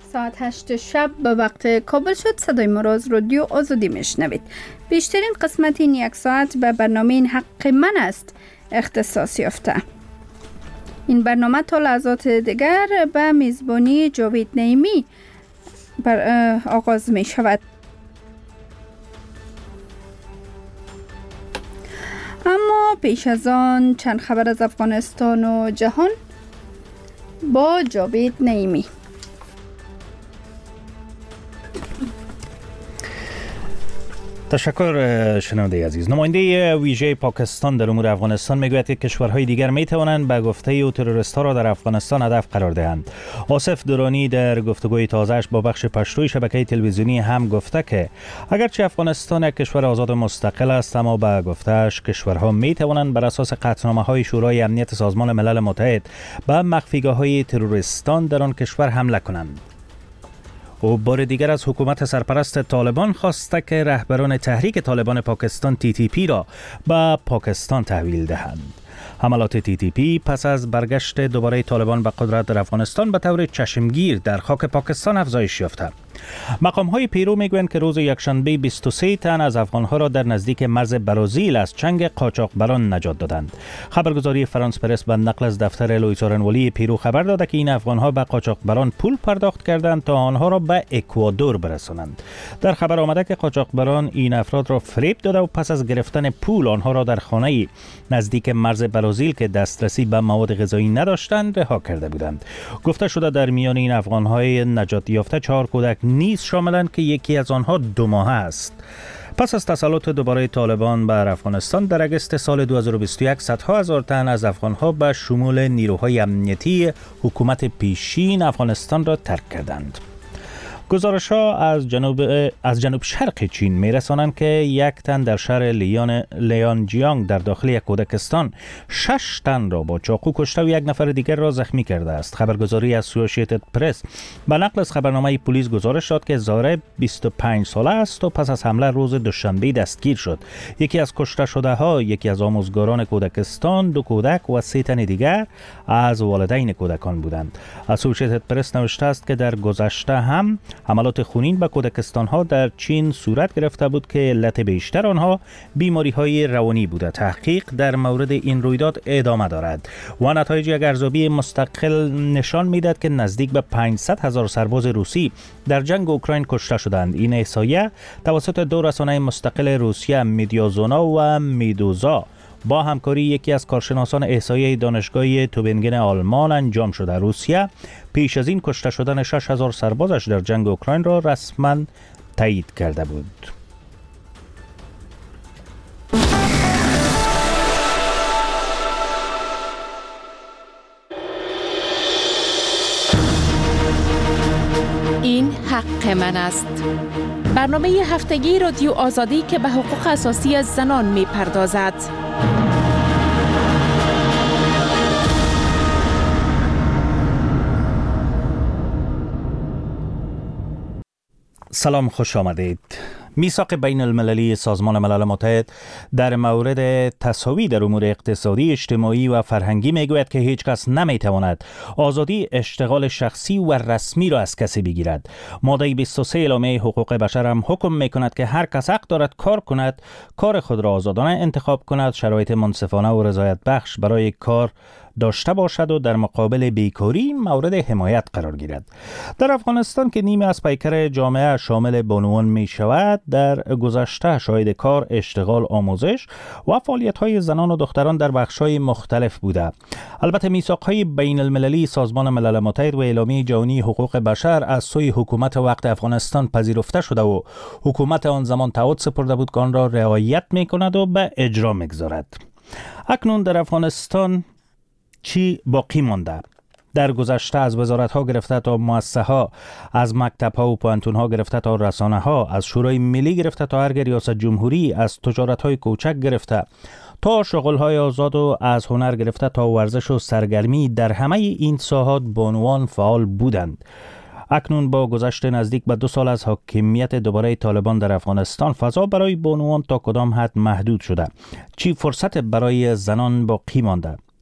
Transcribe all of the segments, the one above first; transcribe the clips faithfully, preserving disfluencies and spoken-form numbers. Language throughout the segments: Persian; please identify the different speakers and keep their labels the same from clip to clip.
Speaker 1: ساعت هشت شب به وقت کابل شد. صدای ما را از رادیو آزادی میشنوید. بیشترین قسمت این یک ساعت به برنامه این حق من است اختصاص یافته. این برنامه تا لحظات دیگر به میزبانی جاوید نعیمی بر آغاز می شود. اما پیش از آن چند خبر از افغانستان و جهان با جاوید نعیمی.
Speaker 2: تشکر شنونده عزیز. نماینده ویژه پاکستان در امور افغانستان میگوید که کشورهای دیگر میتوانند به گفته او تروریست‌ها را در افغانستان هدف قرار دهند. آصف درانی در گفتگوی تازه‌اش با بخش پشتوی شبکه تلویزیونی هم گفته که اگرچه افغانستان یک کشور آزاد و مستقل است، اما به گفته‌اش کشورها میتوانند بر اساس قطعنامه‌های شورای امنیت سازمان ملل متحد به مخفیگاه‌های تروریستان در آن کشور حمله کنند. او بار دیگر از حکومت سرپرست طالبان خواسته که رهبران تحریک طالبان پاکستان تی تی پی را به پاکستان تحویل دهند. حملات تی تی پی پس از برگشت دوباره طالبان به قدرت در افغانستان به طور چشمگیر در خاک پاکستان افزایش یافته. مقام‌های پیرو میگویند که روز یکشنبه بیست و سه تن از افغان‌ها را در نزدیک مرز برازیل از چنگ قاچاقبران نجات دادند. خبرگزاری فرانس پرس به نقل از دفتر لوئیس آرنولی پیرو خبر داده که این افغان‌ها به قاچاقبران پول پرداخت کردند تا آنها را به اکوادور برسانند. در خبر آمده که قاچاقبران این افراد را فریب داده و پس از گرفتن پول آنها را در خانه‌ای نزدیک مرز برازیل که دسترسی به مواد غذایی نداشتند رها کرده بودند. گفته شده در میان این افغان‌های نجات یافته چهار کودک نیز شاملند که یکی از آنها دو ماهه است. پس از تسلط دوباره طالبان بر افغانستان در اگست سال دو هزار و بیست و یک صدها هزار تن از افغانها به شمول نیروهای امنیتی حکومت پیشین افغانستان را ترک کردند. گزارش‌ها از جنوب از جنوب شرق چین می‌رسانند که یک تن در شهر لیان لیانجیانگ در داخل یک کودکستان شش تن را با چاقو کشته و یک نفر دیگر را زخمی کرده است. خبرگزاری اسوسییتد پرس به نقل از خبرنامه پلیس گزارش داد که زاره بیست و پنج ساله است و پس از حمله روز دوشنبه دستگیر شد. یکی از کشته شده‌ها یکی از آموزگاران کودکستان، دو کودک و سه تن دیگر از والدین کودکان بودند. اسوسییتد پرس نوشته است که در گذشته هم حملات خونین به کودکستان‌ها در چین صورت گرفته بود که علت بیشتر آنها بیماری‌های روانی بوده. تحقیق در مورد این رویداد ادامه دارد و نتایج یک ارزیابی مستقل نشان می‌دهد که نزدیک به پانصد هزار سرباز روسی در جنگ اوکراین کشته شدند. این احصایه توسط دو رسانه مستقل روسیه میدیازونا و میدوزا با همکاری یکی از کارشناسان احصایه دانشگاه توبینگن آلمان انجام شده. روسیه پیش از این کشته شدن شش هزار سربازش در جنگ اوکراین را رسما تایید کرده بود.
Speaker 3: این حق من است. برنامه هفتگی رادیو آزادی که به حقوق اساسی از زنان می پردازد.
Speaker 2: سلام، خوش آمدید. میثاق بین المللی سازمان ملل متحد در مورد تساوی در امور اقتصادی، اجتماعی و فرهنگی میگوید که هیچ کس نمیتواند آزادی اشتغال شخصی و رسمی را از کسی بگیرد. ماده بیست و سه اعلامیه حقوق بشر هم حکم میکند که هر کس حق دارد کار کند، کار خود را آزادانه انتخاب کند، شرایط منصفانه و رضایت بخش برای کار داشته باشد و در مقابل بیکاری مورد حمایت قرار گیرد. در افغانستان که نیمه از پیکر جامعه شامل بانوان می شود، در گذشته شاهد کار، اشتغال، آموزش و فعالیت‌های زنان و دختران در بخش‌های مختلف بوده. البته میثاق‌های بین المللی سازمان ملل متحد و اعلامیه جهانی حقوق بشر از سوی حکومت وقت افغانستان پذیرفته شده و حکومت آن زمان تعهد سپرده بود که آن را رعایت می‌کند و به اجرا می‌گذارد. اکنون در افغانستان چی باقی مانده؟ در گذشته از وزارت ها گرفته تا مؤسسه ها، از مکتب ها و پوهنتون ها گرفته تا رسانه ها، از شورای ملی گرفته تا ارگ ریاست جمهوری، از تجارت های کوچک گرفته تا شغل های آزاد و از هنر گرفته تا ورزش و سرگرمی، در همه این ساحات بانوان فعال بودند. اکنون با گذشت نزدیک به دو سال از حاکمیت دوباره طالبان در افغانستان، فضا برای بانوان تا کدام حد محدود شده؟ چی فرصت برای زنان باقی مانده؟ چه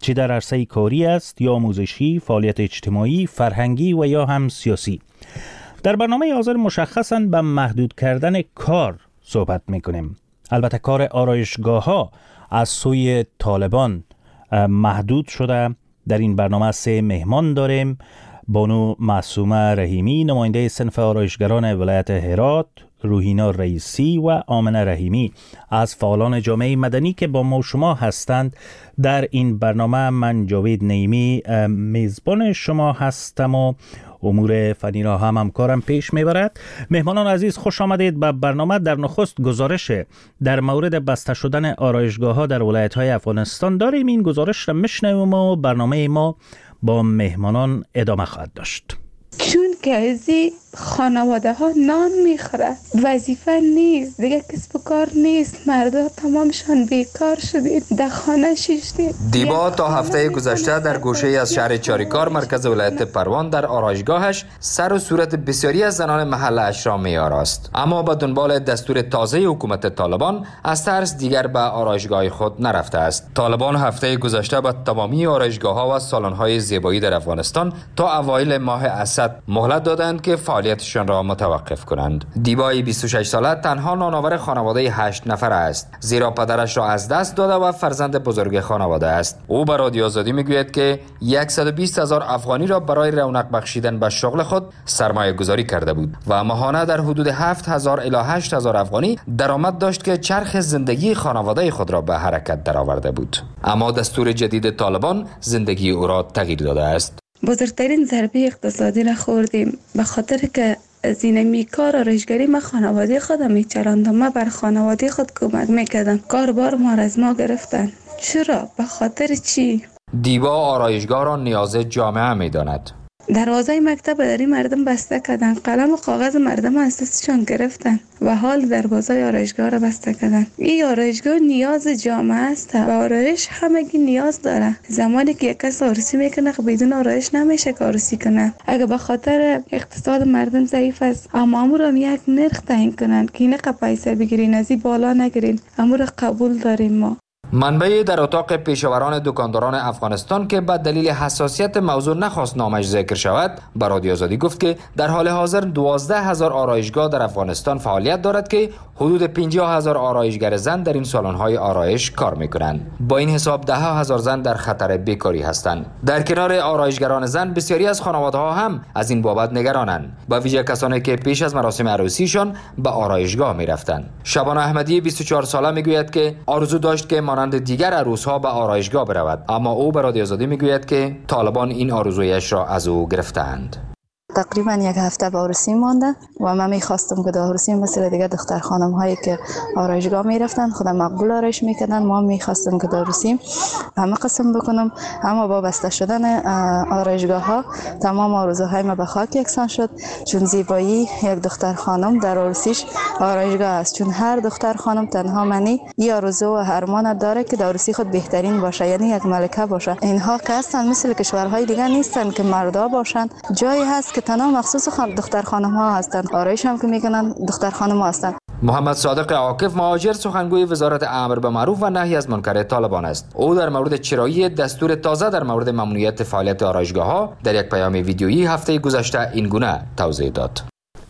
Speaker 2: چه در عرصه کاری است یا آموزشی، فعالیت اجتماعی، فرهنگی و یا هم سیاسی. در برنامه حاضر مشخصاً به محدود کردن کار صحبت میکنیم. البته کار آرایشگاه ها از سوی طالبان محدود شده. در این برنامه سه مهمان داریم: بانو معصومه رحیمی، نماینده صنف آرایشگران ولایت هرات، روحینا رئیسی و آمنه رحیمی از فعالان جامعه مدنی که با ما شما هستند. در این برنامه من جاوید نعیمی میزبان شما هستم و امور فنی را هم همکارم پیش میبرد. مهمانان عزیز، خوش آمدید به برنامه. در نخست گزارش در مورد بسته شدن آرایشگاه ها در ولایت های افغانستان داریم. این گزارش را میشنویم و برنامه ما با مهمانان ادامه خواهد داشت.
Speaker 4: چون که از خانواده ها نان میخوره، وظیفه نیست دیگه، کسب و کار نیست، مردا تمامشان بیکار شدید، در خانه شیشتید.
Speaker 5: دیبا تا هفته گذشته در گوشه از شهر چاریکار مرکز ولایت پروان در آرایشگاهش سر و صورت بسیاری از زنان محله اش را می‌آراست، اما به دنبال دستور تازه حکومت طالبان از ترس دیگر به آرایشگاه خود نرفته است. طالبان هفته گذشته به تمامی آرایشگاه‌ها و سالن‌های زیبایی در افغانستان تا اوایل ماه اسد مهلت دادند که فعالیتشان را متوقف کنند. دیبای بیست و شش ساله تنها نانآور خانواده هشت نفر است، زیرا پدرش را از دست داده و فرزند بزرگ خانواده است. او به رادیو آزادی میگوید که صد و بیست هزار افغانی را برای رونق بخشیدن به شغل خود سرمایه گذاری کرده بود و ماهانه در حدود هفت هزار الی هشت هزار افغانی درآمد داشت که چرخ زندگی خانواده خود را به حرکت درآورده بود. اما دستور جدید طالبان زندگی او را تغییر داده است.
Speaker 4: بزرگترین ضربه اقتصادی را خوردیم، به خاطر که از این میکار آرایشگری ما خانواده خودم میچراندم، ما بر خانواده خود کمک میکردم، کار بار ما را از ما گرفتن. چرا؟ به خاطر چی؟
Speaker 5: دیبا آرایشگاه را نیاز جامعه میداند.
Speaker 4: دروازه مکتب در این مردم بسته کردن، قلم و کاغذ مردم از دستشان گرفتن و حال دروازه آرایشگاه را بسته کردن. این آرایشگاه نیاز جامعه است و آرایش همگی نیاز داره. زمانی که یک کس آرایشی میکنه بدون آرایش نمیشه که آرایشی کنه. اگه به خاطر اقتصاد مردم ضعیف است، اما امور هم یک نرخ تعیین کنن که اینقدر پیسه بگیرین، از این بالا نگیرین، امور قبول داریم ما.
Speaker 5: منبعی در اتاق پیشاوران دکانداران افغانستان که به دلیل حساسیت موضوع نخواست نامش ذکر شود، به رادیو آزادی گفت که در حال حاضر دوازده هزار آرایشگاه در افغانستان فعالیت دارد که حدود پنجاه هزار آرایشگر زن در این سالن‌های آرایش کار می‌کنند. با این حساب ده هزار زن در خطر بیکاری هستند. در کنار آرایشگران زن، بسیاری از خانواده‌ها هم از این بابت نگرانند، با ویژه کسانی که پیش از مراسم عروسیشان به آرایشگاه می‌رفتند. شبانه احمدی بیست و چهار ساله میگوید که آرزو داشت که مانند دیگر عروس‌ها به آرایشگاه برود، اما او به رادیو آزادی میگوید که طالبان این آرزویش را از او گرفتند.
Speaker 6: تقریبا یک هفته به عروسی مانده و من میخواستم که در عروسی مثل دیگه دختر خانم هایی که آرایشگاه میرفتن خودم مقبول آرایش میکردن، ما میخواستم که در عروسی همه قسم بکنم، اما با بسته شدن آرایشگاه ها تمام آرزوهای ما به خاک یکسان شد، چون زیبایی یک دختر خانم در عروسیش آرایشگاه است، چون هر دختر خانم تنها منی این آرزو و ارمان داره که در عروسی خود بهترین باشه، یعنی یک ملکه باشه. اینها که هستن مثل کشورهای دیگه نیستن که مردا باشن، جایی هست که تنها مخصوص خان دختر خانم ها هستن، آرایش هم که میکنن دختر خانم ها هستن.
Speaker 5: محمد صادق عاکف مهاجر سخنگوی وزارت امر به معروف و نهی از منکر طالبان است. او در مورد چرایی دستور تازه در مورد ممنوعیت فعالیت آرایشگاه ها در یک پیام ویدیویی هفته گذشته این گونه توضیح داد.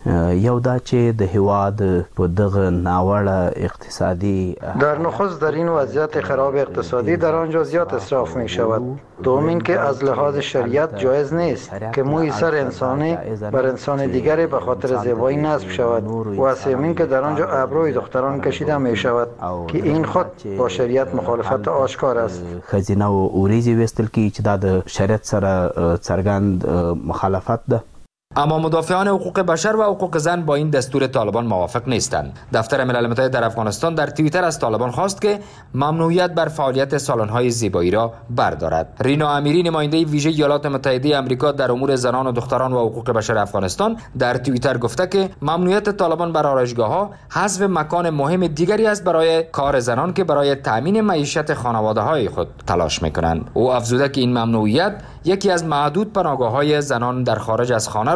Speaker 7: یو دا چې د هواد په دغه ناوړه اقتصادی
Speaker 8: در نخست در این وضعیت خراب اقتصادی در آنجا زیاد اسراف می شود. دوم این که از لحاظ شریعت جایز نیست که موی سر انسانی بر انسان دیگری به خاطر زیبایی نصب شود و سوم این که در آنجا ابروی دختران کشیده می شود که این خود با شریعت مخالفت آشکار است.
Speaker 7: خزینه و اوریزی وستل کی چې د شریعت سره څرګند مخالفت ده.
Speaker 5: اما مدافعان حقوق بشر و حقوق زن با این دستور طالبان موافق نیستند. دفتر ملل متحد در افغانستان در توییتر از طالبان خواست که ممنوعیت بر فعالیت سالن‌های زیبایی را بردارد. رینا امیری نماینده ویژه ایالات متحده آمریکا در امور زنان و دختران و حقوق بشر افغانستان در توییتر گفته که ممنوعیت طالبان بر آرایشگاه‌ها حذف مکان مهم دیگری است برای کار زنان که برای تأمین معیشت خانواده‌های خود تلاش می‌کنند. او افزوده که این ممنوعیت یکی از معدود پناهگاه‌های زنان در خارج از خانه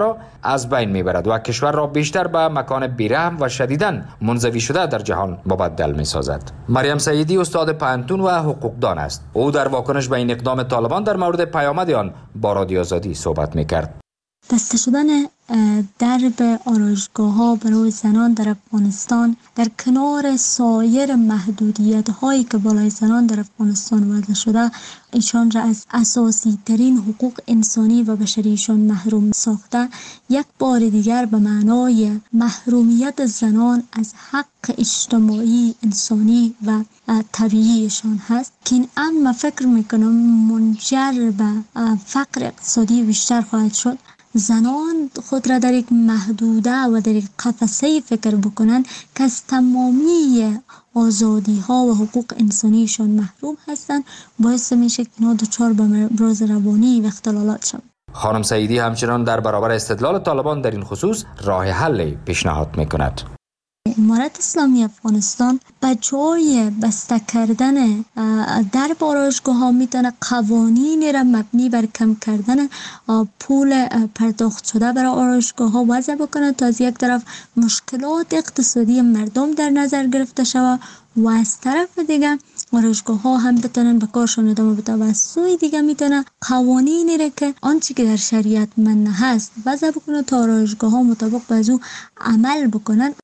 Speaker 5: را از بین میبرد و کشور را بیشتر به مکان بیرحم و شدیداً منزوی شده در جهان مبدل میسازد. مریم سیدی استاد پانتون و حقوقدان است. او در واکنش به این اقدام طالبان در مورد پیامد آن با رادیو آزادی صحبت میکرد.
Speaker 9: بسته شدن درب آرایشگاه‌ها برای زنان در افغانستان در کنار سایر محدودیت‌هایی که بالای زنان در افغانستان وضع شده، ایشان را از اساسی ترین حقوق انسانی و بشریشان محروم ساخته، یک بار دیگر به معنای محرومیت زنان از حق اجتماعی، انسانی و طبیعیشان هست که این امر فکر میکنم منجر به فقر اقتصادی بیشتر خواهد شد. زنان خود را در یک محدوده و در یک قفسه فکر بکنند که از تمامی آزادی ها و حقوق انسانیشان محروم هستند، باعث میشه که اینا دچار به امراض روانی و اختلالات شوند.
Speaker 5: خانم سیدی همچنان در برابر استدلال طالبان در این خصوص راه حل پیشنهاد میکند.
Speaker 9: امارت اسلامی افغانستان به جای بسته کردن در آرایشگاه ها میتونه قوانینی را مبنی بر کم کردن پول پرداخت شده برای آرایشگاه ها وضع بکنه تا از یک طرف مشکلات اقتصادی مردم در نظر گرفته شود و از طرف دیگه آرایشگاه ها هم بتونن به کارشان ادامه بده و از سوی دیگه میتونه قوانینی را که آنچه که در شریعت منع هست وضع بکنه تا آرایشگاه ها مطابق به از او عمل بکنن.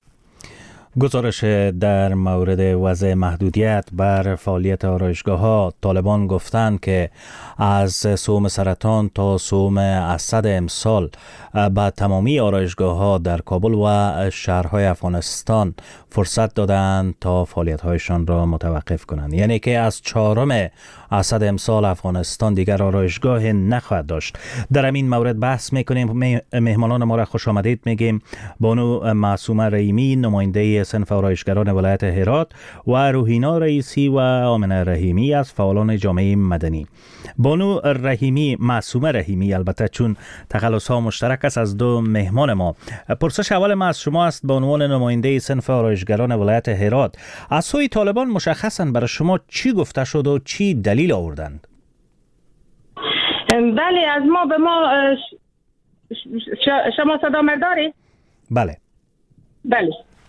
Speaker 2: گزارش در مورد وضع محدودیت بر فعالیت آرایشگاه‌ها. طالبان گفتند که از سوم سرطان تا سوم اسد امسال به تمامی آرایشگاه‌ها در کابل و شهرهای افغانستان فرصت دادند تا فعالیت‌هایشان را متوقف کنند. یعنی که از چهارم اسد امسال افغانستان دیگر آرایشگاه نخواهد داشت. در این مورد بحث می‌کنیم. مهمانان ما را خوش آمدید میگیم. بانو معصومه رحیمی، نماینده صنف آرایشگران ولایت هرات، و روحینا رئیسی و آمنه رحیمی از فعالان جامعه مدنی. بانو رحیمی، معصومه رحیمی، البته چون تخلص ها مشترک است، از دو مهمان ما. پرسش اول ما از شما است به عنوان نماینده صنف آرایشگران ولایت هرات. از سوی طالبان مشخصاً برای شما چی گفته شد و چی دلیل آوردند؟
Speaker 10: بله، از ما به ما شما صدا مرداری؟
Speaker 2: بله
Speaker 10: بله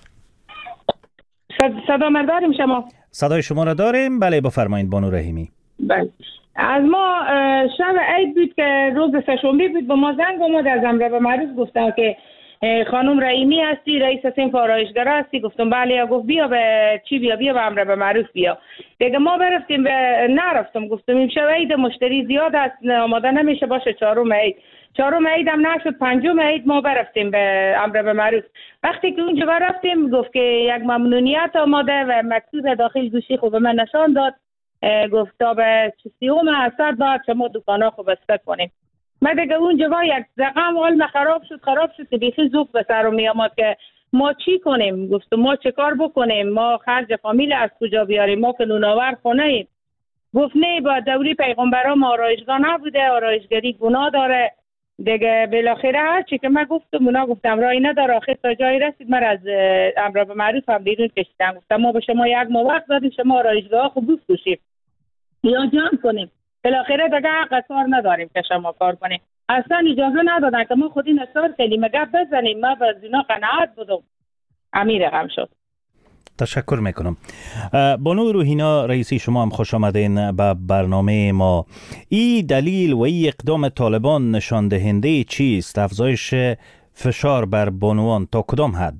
Speaker 10: صدا مرداریم. شما
Speaker 2: صدای شما را داریم. بله بفرمایید بانو رحیمی.
Speaker 10: بله، از ما شب عید بود که روز سه‌شنبه بود، به ما زنگ اومد از امر به معروف، گفتن که خانم رحیمی هستی، رئیس صنف آرایشگر هستی؟ گفتم بله. گفت بیا به چی بیا بیا به امر به معروف بیا. دیگه ما برفتیم، به نرفتم. گفتم این شب عید مشتری زیاد است، آماده نمیشه، باشه چهارم عید. چهارم عید هم نشد، پنجم عید ما برفتیم به امر به معروف. وقتی که اونجا برفتیم گفت که یک ممنونیت آماده و مکتوب داخل گوشی خوب من نشان داد. گفت تا به سیوم اسد بعد شما دکانا خوب بسته کنیم. من دیگه اونجا با یک رقم حال خراب شد خراب شد که بیخی زوب به سر می آمد که ما چی کنیم. گفتم ما چه کار بکنیم، ما خرج فامیل از کجا بیاریم، ما که نوناور خونه ایم. گفت نه، با دوری پیغمبران آرایشگاه نبوده، آرایشگری گناه داره. دیگه بالاخره هر چی که من گفتم اونا گفتم رای نداره. آخر تا جایی رسید من از امر به معروف هم بیرون کشیدم. گفتم ما به شما یک ماه وقت دادیم، شما آرایشگاه خوب بفروشید یا جمع کنیم. بالاخره دیگه حق کار نداریم که شما کار کنیم. اصلا اجازه ندادن که ما خودی نصار کنیم گپ بزنیم. ما به اینا قناعت بودم. امیر غم شد.
Speaker 2: تشکر میکنم. بانو روحینا رئیسی، شما هم خوش آمدین به برنامه ما. این دلیل و این اقدام طالبان نشان دهنده چیست؟ افزایش فشار بر بانوان تا کدام حد؟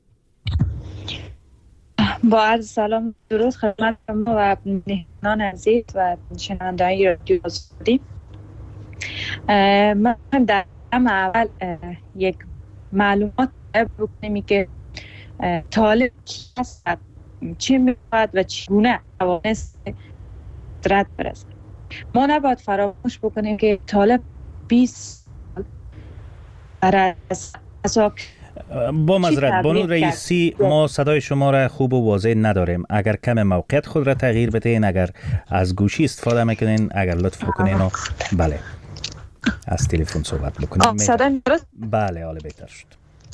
Speaker 11: با عرض سلام درود خدمت ما و مهمانان عزیز و شنوندگان رادیو آزادی. من در اول یک معلومات بکنیم که طالب هست، چی میخواد و چگونه توانست قدرت برسد. ما نباید فراموش بکنیم که طالب بیست سال برای اساس
Speaker 2: با معذرت بانو رئیسی، ما صدای شما را خوب و واضح نداریم. اگر کم موقعیت خود را تغییر بدین، اگر از گوشی استفاده میکنین، اگر لطف بکنین و بله از تلفن صحبت بکنین.
Speaker 11: صدای درست؟
Speaker 2: بله حالا بهتر شد.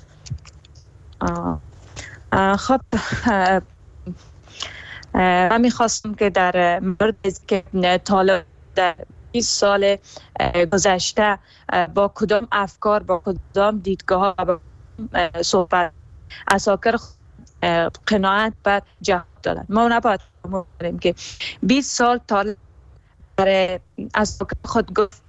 Speaker 11: آه. خب من میخواستم که در مورد که طالب در بیست سال گذشته با کدام افکار، با کدام دیدگاه ها صحبت اساکر قناعت بر جهاد دادن. ما نباید کنیم که بیست سال تا برای اساکر خود گفت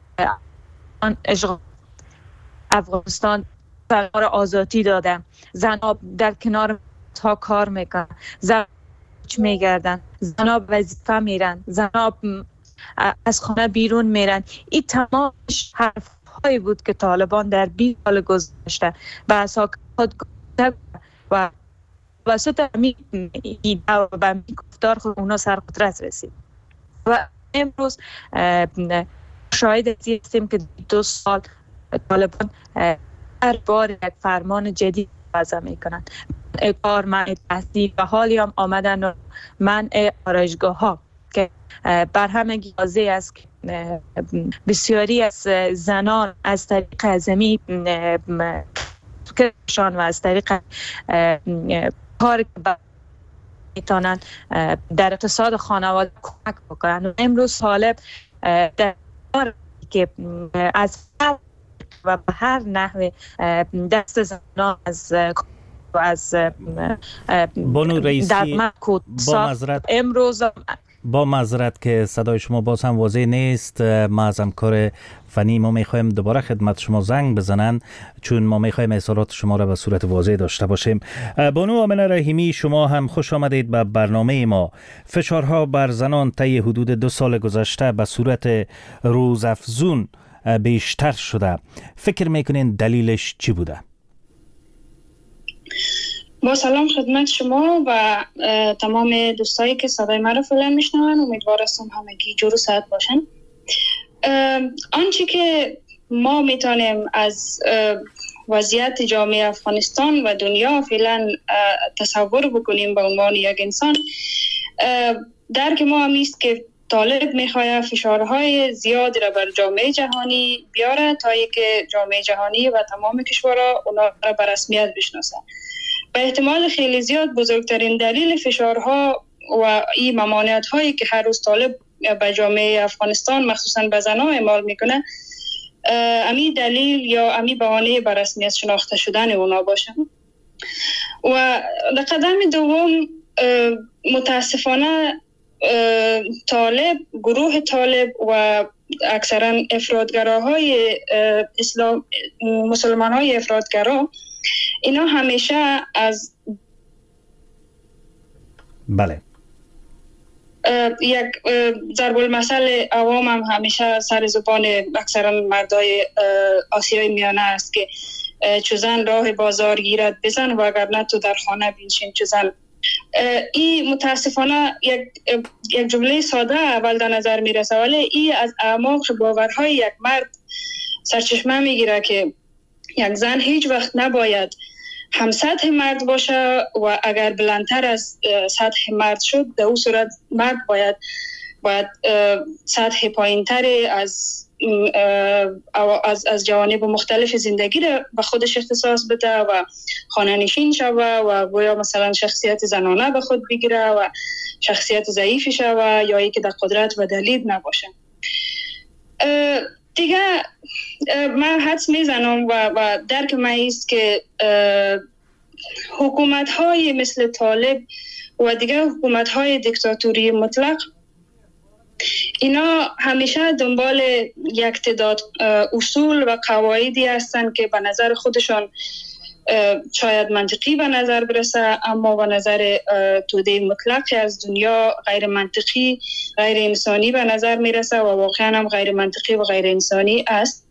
Speaker 11: افغانستان فرار آزادی دادن، زنها در کنار تا کار میکنن، زنها میگردن، زنها وظیفه میرن، زنها از خانه بیرون میرن. این تمامش حرف هایی بود که طالبان در بیست سال گذشته به اساس خود گفته و وسط می ایده و به می گفتار خود اونا سرقدرت رسید. و امروز شاهد هستیم که دو سال طالبان هر بار یک فرمان جدید وضع میکنند. کار منع تحصیل و حالی هم آمدن منع آرایشگاه ها که بر همگی واضح است که بسیاری از زنان از طریق ازمی کشان و از طریق کار که میتونن در اقتصاد خانواده کمک بکنن. و امروز طالب در که از هر و به هر نحو دست زنان از از
Speaker 2: بانو رئیسی با معذرت
Speaker 11: امروز
Speaker 2: با معذرت که صدای شما باز هم واضح نیست. ما از همکار فنی ما میخوایم دوباره خدمت شما زنگ بزنن چون ما میخوایم اظهارات شما را به صورت واضح داشته باشیم. بانو آمنه رحیمی، شما هم خوش آمدید به برنامه ما. فشارها بر زنان طی حدود دو سال گذشته به صورت روزافزون بیشتر شده. فکر میکنین دلیلش چی بوده؟
Speaker 12: با سلام خدمت شما و تمام دوستایی که صدای مرا فعلا میشنون. امیدوارم همگی جور و صحت باشن. آنچه که ما میتونیم از وضعیت جامعه افغانستان و دنیا فعلا تصور بکنیم به عنوان یک انسان، درک ما همیست که طالب میخواد فشارهای زیادی را بر جامعه جهانی بیاره تا اینکه جامعه جهانی و تمام کشورها اونا را به رسمیت بشناسن. به احتمال خیلی زیاد بزرگترین دلیل فشارها و این ممانعت هایی که هر روز طالب به جامعه افغانستان مخصوصا به زنها اعمال میکنه، امی دلیل یا امی بهانه به رسمیت شناخته شدن اونا باشه. و در قدم دوم متاسفانه طالب، گروه طالب و اکثرا افراطگراهای اسلام، مسلمان های افراطگرا، اینا همیشه از
Speaker 2: بله
Speaker 12: یک ضرب المثل عوام هم همیشه سر زبان اکثرا مردای آسیای میانه است که چو زن راه بازار گیرد بزن و اگر نه تو در خانه بنشین چو زن. این متاسفانه یک یک جمله ساده اول در نظر میرسه، ولی این از اعماق باورهای یک مرد سرچشمه میگیره که یک زن هیچ وقت نباید هم سطح مرد باشه و اگر بلندتر از سطح مرد شد در اون صورت مرد باید باید سطح پایینتر از از از جوانب مختلف زندگی را به خودش اختصاص بده و خانه نشین شوه و گویا مثلا شخصیت زنانه به خود بگیره و شخصیت ضعیفی شوه یا ای که در قدرت و دلید نباشه. دیگه من حدس میزنم و, و درک من ایست که حکومت های مثل طالب و دیگه حکومت های دیکتاتوری مطلق اینا همیشه دنبال یک تعداد اصول و قواعدی هستن که به نظر خودشان شاید منطقی به نظر برسه، اما به نظر توده مطلق از دنیا غیر منطقی، غیر انسانی به نظر میرسه و واقعا هم غیر منطقی و غیر انسانی است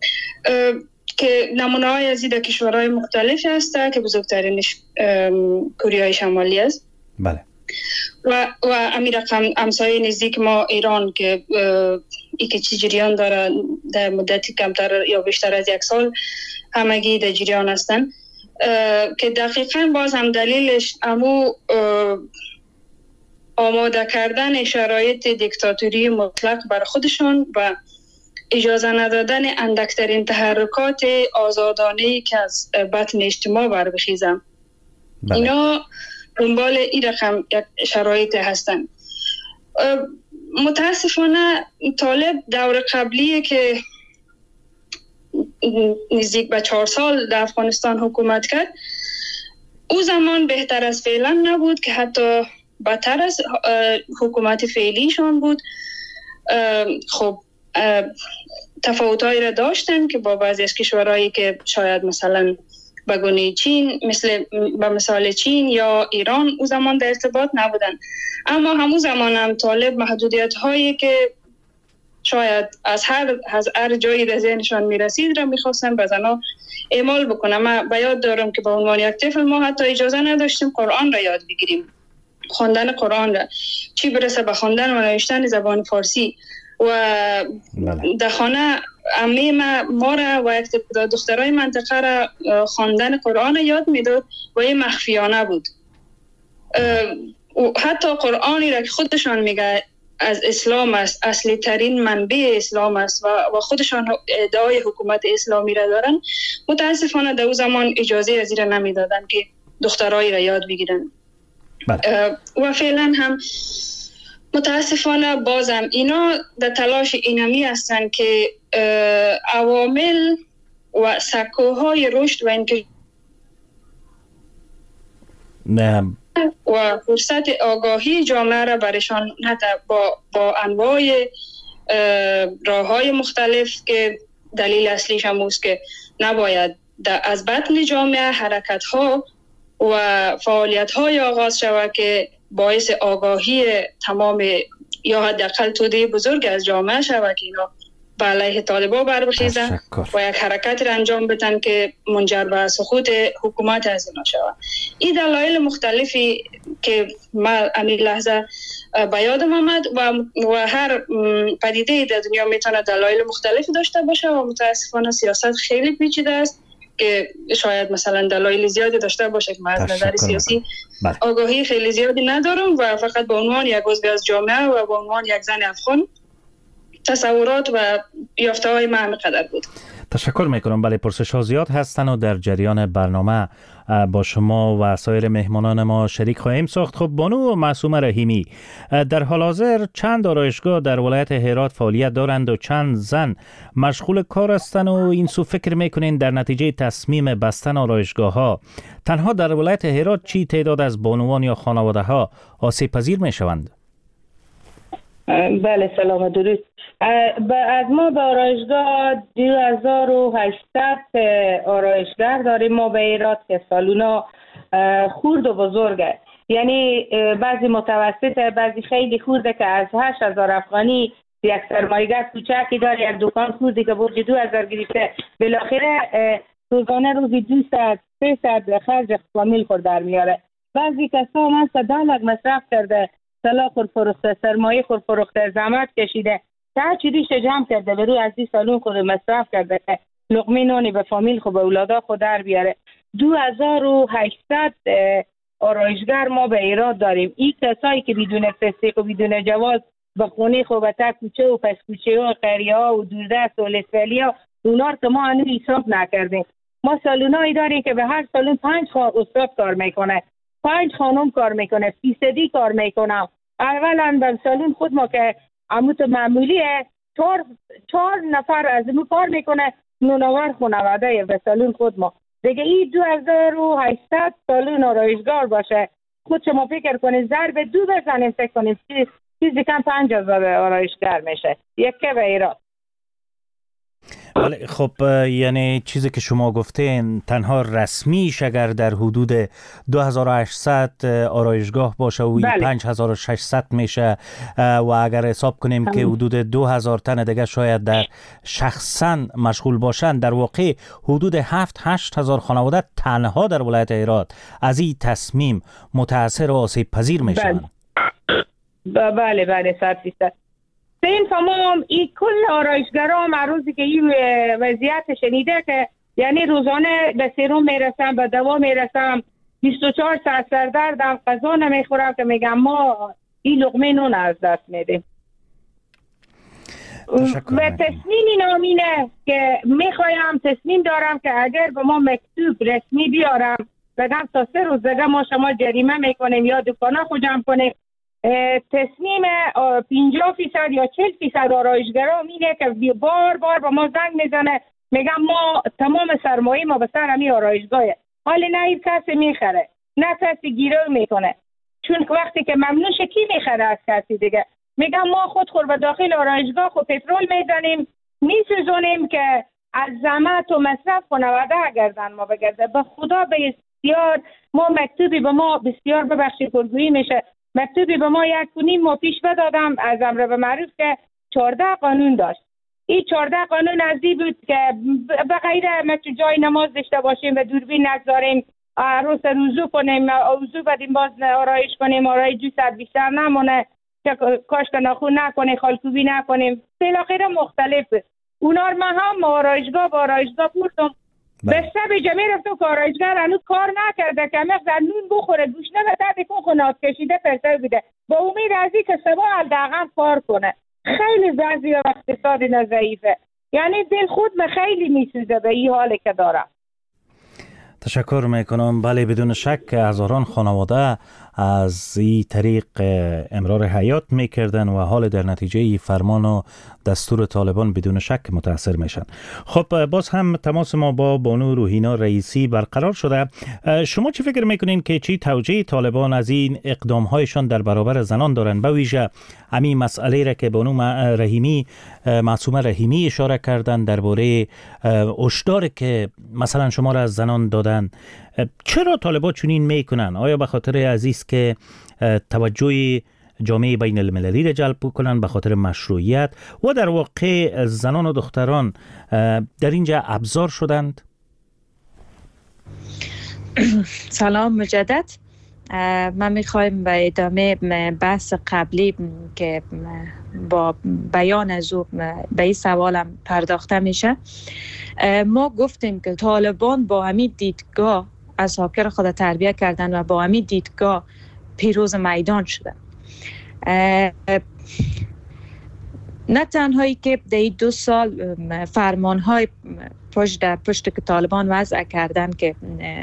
Speaker 12: که نمونه های از این در کشورهای مختلف هسته که بزرگترینش کره شمالی است.
Speaker 2: بله.
Speaker 12: و و امیر رقم امثال نزدیک ما ایران که ای که چی جریان داره در مدتی کمتر یا بیشتر از یک سال همگی در جریان هستن که دقیقاً باز هم دلیلش امو آماده کردن شرایط دیکتاتوری مطلق بر خودشون و اجازه ندادن اندکترین تحرکات آزادانه‌ای که از بطن اجتماع بر بخیزن. اینا دنبال این رقم یک شرایط هستن. متاسفانه طالب دور قبلی که نزدیک به چهار سال در افغانستان حکومت کرد، او زمان بهتر از فعلا نبود که حتی بدتر از حکومت فعلیشان بود. خب تفاوت‌هایی را داشتن که با بعضی از کشورهایی که شاید مثلا به گونه چین، مثل به مثال چین یا ایران او زمان در ارتباط نبودن، اما همون زمان هم طالب محدودیت هایی که شاید از هر از هر جایی در ذهنشان میرسید را میخواستن به زنها اعمال بکنم. من به یاد دارم که به عنوان یک طفل ما حتی اجازه نداشتیم قرآن را یاد بگیریم، خواندن قرآن را، چی برسه به خواندن و نوشتن زبان فارسی. و در خانه عمه ما ما را و یک دخترای منطقه را خواندن قرآن یاد میداد و این مخفیانه بود. حتی قرآنی را که خودشان میگه از اسلام است، اصلی ترین منبع اسلام است و خودشان ادعای حکومت اسلامی را دارن، متاسفانه در او زمان اجازه از این را نمیدادن که دخترایی را یاد بگیرن. و فعلا هم متاسفانه بازم اینا در تلاش اینمی هستن که عوامل و سکوهای رشد و اینکه
Speaker 2: نه
Speaker 12: و فرصت آگاهی جامعه را برشان حتی با, با انواع راه های مختلف که دلیل اصلیش هم است که نباید از بطن جامعه حرکت ها و فعالیت های آغاز شود که باعث آگاهی تمام یا حداقل توده بزرگ از جامعه شود که اینا به علیه طالبان بربخیزن و یک حرکت را انجام بدن که منجر به سقوط حکومت از اینا شود. این دلایل مختلفی که ما امیر لحظه به یادم آمد و, و هر پدیده در دنیا میتونه دلایل مختلفی داشته باشه و متاسفانه سیاست خیلی پیچیده است که شاید مثلا دلایل زیادی داشته باشه که من از نظر سیاسی بله. آگاهی خیلی زیادی ندارم و فقط به عنوان یک عضو از جامعه و به عنوان یک زن افغان تصورات و یافته های من قدر بود.
Speaker 2: تشکر میکنم. بله، پرسش ها زیاد هستن و در جریان برنامه با شما و سایر مهمانان ما شریک خواهیم ساخت. خب بانو معصومه رحیمی، در حال حاضر چند آرایشگاه در ولایت هرات فعالیت دارند و چند زن مشغول کار هستند و این سو فکر میکنین در نتیجه تصمیم بستن آرایشگاه ها تنها در ولایت هرات چی تعداد از بانوان یا خانواده ها آسیب پذیر میشوند؟
Speaker 10: بله سلام و درود. از ما به آرایشگاه دو هزار و هشتصد آرایشگر داریم ما به ایراد که سالونا خورد و بزرگه، یعنی بعضی متوسطه، بعضی خیلی خورده که از هشت هزار افغانی یک سرمایه‌گر کوچکی داره، یک دکان خوردی که برج دو هزار گرفته، بالاخره روزانه روزی دویست سیصد خرج فامیل خود در میاره. بعضی کسا من صدالک مصرف کرده، سلا خور فروخته، سرمایه خور فروخته، زحمت کشیده، تا چی ریش جمع کرده برو از این سالون خود مصرف کرده که لقمه نانی به فامیل خود به اولادا خود در بیاره. دو هزار و هشتصد آرایشگر ما به ایراد داریم. این کسایی که بدون تصدیق و بدون جواز به خونه خود به تا کوچه و پس کوچه و قریه ها و دوردست و لسفلی ها اونا که ما هنو حساب نکردیم. ما سالونایی داریم که به هر سالون پنج خان استاد کار میکنه، پنج خانم کار میکنه، فیصدی کار میکنه. اولا به سالون خود ما که عموت معمولیه چهار چهار نفر از اون کار میکنه، نوناور خانواده به سالون خود ما دیگه. این دو هزار و هشتصد سالون آرایشگاه باشه، خود شما فکر کنید ضرب دو بزنیم فکر کنید چیزی کم پنج هزار آرایشگر میشه یک که به ایران.
Speaker 2: بله خب، یعنی چیزی که شما گفتین تنها رسمیش اگر در حدود دو هزار و هشتصد آرایشگاه باشه و بله. پنج هزار و ششصد میشه و اگر حساب کنیم هم. که حدود دو هزار تن دیگه شاید در شخصا مشغول باشن، در واقع حدود هفت هشت هزار خانواده تنها در ولایت هرات از این تصمیم متاثر و آسیب پذیر میشن.
Speaker 10: بله بله بله صد فیصد. این تمام این کل آرایشگرها معروضی که این وضعیت شنیده که یعنی روزانه به سرم میرسم، به دوا میرسم، بیست و چهار ساعت سردردم، غذا نمیخورم که میگم ما این لقمه نون از دست میدیم. و تصمیم نامینه که میخوایم تصمیم دارم که اگر به ما مکتوب رسمی بیارم بگم تا سه روز دیگه ما شما جریمه میکنیم یا دکانا خو جمع کنیم تصمیم پنجاه فیصد یا چهل فیصد آرایشگرا اینه که بار بار با ما زنگ میزنه، میگم ما تمام سرمایه ما به سر همین آرایشگاهه، حالا نه این کسی میخره نه کسی گیرو میکنه، چون وقتی که ممنوع شه کی میخره از کسی دیگه. میگم ما خود خور به داخل آرایشگاه خود پترول میزنیم میسوزونیم که از زحمت و مصرف خانواده گردن ما بگرده. به خدا بسیار ما مکتوبی به ما بسیار ببخشید پرگویی میشه، مکتوبی به ما یک و نیم ما پیش بدادم از امر به معروف که چهارده قانون داشت. این چهارده قانون از این بود که به غیر مثل جای نماز داشته باشیم و دوربین نگذاریم، عروس روزو کنیم، وضو بدیم باز آرایش کنیم، آرایش جوست بیشتر نمونه، کاشت نخون نکنیم، خالکوبی نکنیم، بالاخره مختلف. اونا رو من هم آرایشگاه با آرایشگاه بردم. به سبب جمعی رفتم که آرایشگر هنوز کار نکرده که مقدر نون بخوره گوش نبته بکن خونات کشیده پرسه بیده با امید از این که سبا حداقل کار کنه. خیلی وضعیت اقتصادی ضعیفه، یعنی دل خود به خیلی میسوزه به این حالی که دارم.
Speaker 2: تشکر میکنم. بله بدون شک هزاران خانواده از این طریق امرار حیات میکردن و حال در نتیجه فرمان و دستور طالبان بدون شک متاثر میشن. خب باز هم تماس ما با بانو روحینا رئیسی برقرار شده. شما چی فکر میکنین که چی توجیه طالبان از این اقدام هایشان در برابر زنان دارن؟ به ویژه همین مسئله را که بانو رحیمی معصومه رحیمی اشاره کردن درباره هشداری که مثلا شما را از زنان دادن، چرا طالبان چنین میکنن؟ آیا به خاطر عزیز که توجه جامعه بین المللی را جلب کنن، به خاطر مشروعیت، و در واقع زنان و دختران در اینجا ابزار شدند؟
Speaker 11: سلام مجدد. من میخوایم به ادامه بحث قبلی که با بیان از او به این سوالم پرداخته میشه. ما گفتیم که طالبان با همین دیدگاه اساکر خود تربیت کردن و با همین دیدگاه پیروز میدان شدن. نه تنهایی که در این دو سال فرمانهای پشت در پشت که طالبان وضع کردن که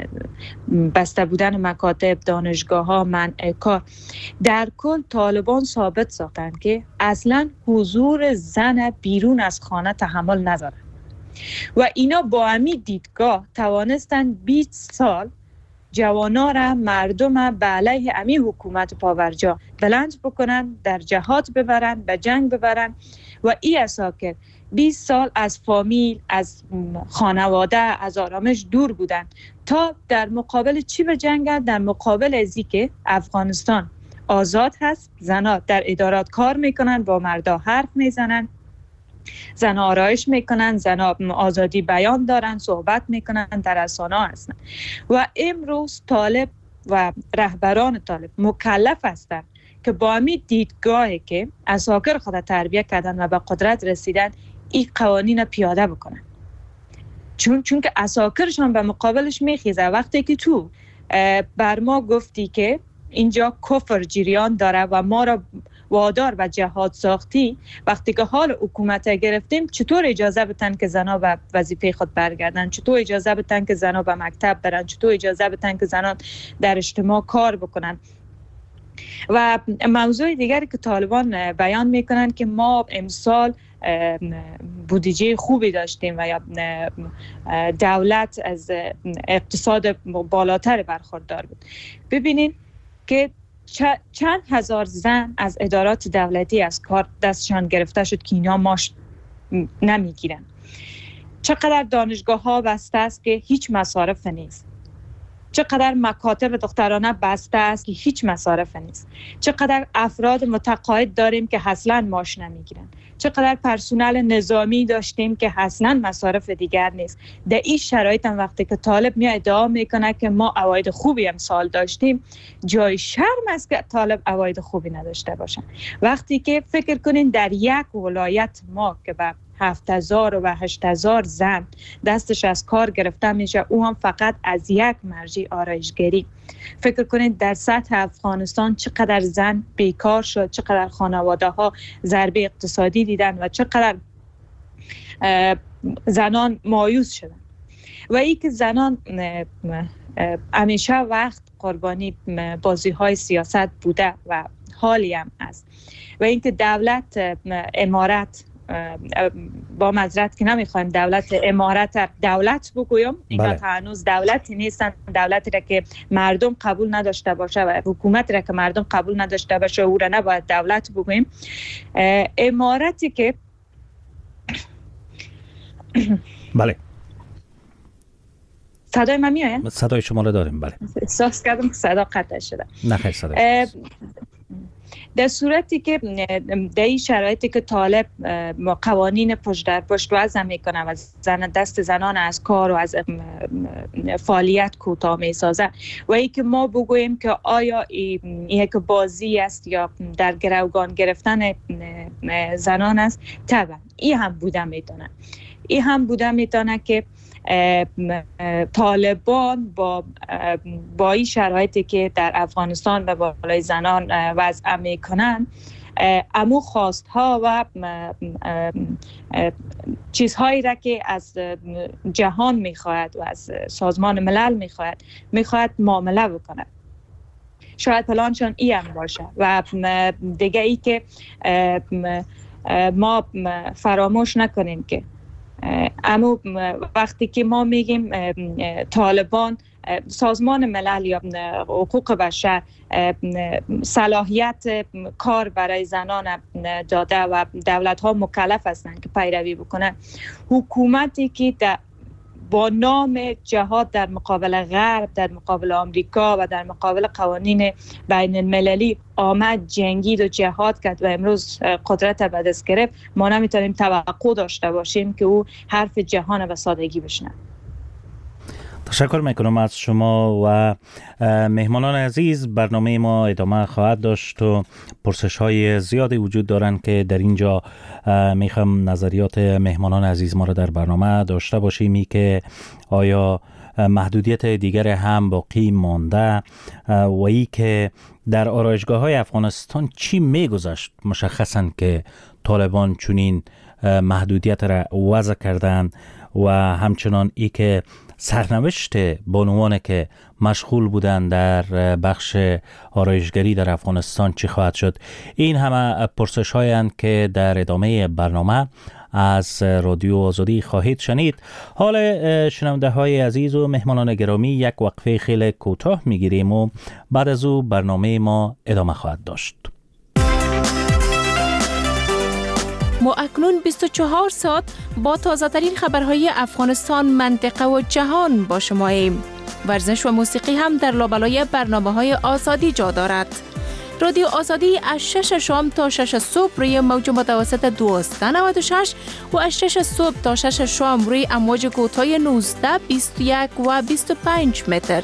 Speaker 11: بسته بودن مکاتب، دانشگاه ها، منع کار، در کل طالبان ثابت ساختن که اصلا حضور زن بیرون از خانه تحمل ندارن و اینا با همین دیدگاه توانستن بیست سال جوانا را، مردم به علیه امی حکومت پاورجا بلند بکنن، در جهاد ببرن، به جنگ ببرن و ای اساکر بیست سال از فامیل، از خانواده، از آرامش دور بودن تا در مقابل چی به جنگن؟ در مقابل ازی که افغانستان آزاد هست، زنها در ادارات کار میکنن، با مردا حرف میزنن، زن آرایش میکنن، زن آزادی بیان دارن، صحبت میکنن، در رسانه‌ها هستن. و امروز طالب و رهبران طالب مکلف هستند که با همین دیدگاهی که اساکر خود تربیت کردن و به قدرت رسیدن این قوانین پیاده بکنن، چون چون که اساکرشان به مقابلش میخیزه. وقتی که تو بر ما گفتی که اینجا کفر جریان داره و ما را وادار و جهاد ساختی، وقتی که حال حکومت گرفتیم چطور اجازه بدن که زنها به وظیفه خود برگردن؟ چطور اجازه بدن که زنها به مکتب برن؟ چطور اجازه بدن که زنان در اجتماع کار بکنن؟ و موضوع دیگری که طالبان بیان میکنن که ما امسال بودجه خوبی داشتیم و یا دولت از اقتصاد بالاتر برخوردار بود. ببینین که چند هزار زن از ادارات دولتی از کار دستشان گرفته شد که اینا ماش نمیگیرن. چقدر دانشگاه ها بسته است که هیچ مصارف نیست. چقدر مکاتب دخترانه بسته است که هیچ مصارف نیست. چقدر افراد متقاعد داریم که اصلاً معاش نمیگیرن. چقدر پرسنل نظامی داشتیم که اصلاً مصارف دیگر نیست. در این شرایط هم وقتی که طالب می ادعا میکنه که ما عواید خوبی امسال داشتیم، جای شرم است که طالب عواید خوبی نداشته باشن. وقتی که فکر کنین در یک ولایت ما که به هفت هزار و هشت هزار زن دستش از کار گرفته میشه، او هم فقط از یک مرجع آرایشگری. فکر کنید در سطح افغانستان چقدر زن بیکار شد، چقدر خانواده ها ضربه اقتصادی دیدن و چقدر زنان مایوس شدن. و ای که زنان همیشه وقت قربانی بازی های سیاست بوده و حالی هم است. و اینکه دولت امارت، با معذرت که نمیخوایم دولت امارت دولت بگویم، اینا تا هنوز دولتی نیستن، دولتی را که مردم قبول نداشته باشه و حکومتی را که مردم قبول نداشته باشه او را نباید دولت بگویم. امارتی که
Speaker 2: بله
Speaker 11: صدای من میاد؟
Speaker 2: صدای شما رو داریم. بله
Speaker 11: احساس کردم که صدا قطع شده.
Speaker 2: نه خیر صدای
Speaker 11: در صورتی که در این شرایطی که طالب قوانین پشت در پشت وضع میکنه و زن دست زنان از کار و از فعالیت کوتاه میسازه و ای که ما بگوییم که آیا این یک بازی است یا در گروگان گرفتن زنان است، طبعا این هم بوده میتونه این هم بوده میتونه که طالبان با با این شرایطی که در افغانستان و بالای زنان وضع میکنن امو خواست ها و چیزهایی را که از جهان میخواهد و از سازمان ملل میخواهد میخواهد معامله بکنه. شاید پلانشان ای هم باشه و دیگه ای که ما فراموش نکنیم که اما وقتی که ما میگیم طالبان، سازمان ملل یا حقوق بشر صلاحیت کار برای زنان داده و دولت ها مکلف هستند که پیروی بکنن، حکومتی که با نام جهاد در مقابل غرب، در مقابل آمریکا و در مقابل قوانین بین المللی آمد جنگید و جهاد کرد و امروز قدرت به دست گرفت، ما نمیتونیم توقع داشته باشیم که او حرف جهان به سادگی بشنوه.
Speaker 2: تشکر میکنم از شما و مهمانان عزیز. برنامه ما ادامه خواهد داشت و پرسش های زیادی وجود دارند که در اینجا میخوام نظریات مهمانان عزیز ما را در برنامه داشته باشیم. ای که آیا محدودیت دیگر هم باقی مانده و ای که در آرایشگاه های افغانستان چی میگذشت مشخصا که طالبان چنین محدودیت را وضع کردند و همچنان ای که سرنوشت بانوان که مشغول بودند در بخش آرایشگری در افغانستان چی خواهد شد. این همه پرسش هایند که در ادامه برنامه از رادیو آزادی خواهید شنید. حال شنونده های عزیز و مهمانان گرامی یک وقفه خیلی کوتاه میگیریم و بعد از او برنامه ما ادامه خواهد داشت.
Speaker 3: ما اکنون بیست و چهار ساعت با تازه ترین خبرهای افغانستان، منطقه و جهان با شما ایم. ورزش و موسیقی هم در لابلای برنامه های آزادی جا دارد. رادیو آزادی از شش شام تا شش صبح روی موج متوسط دویست و نود و شش و از شش صبح تا شش شام روی امواج کوتاه نوزده، بیست و یک و بیست و پنج متر.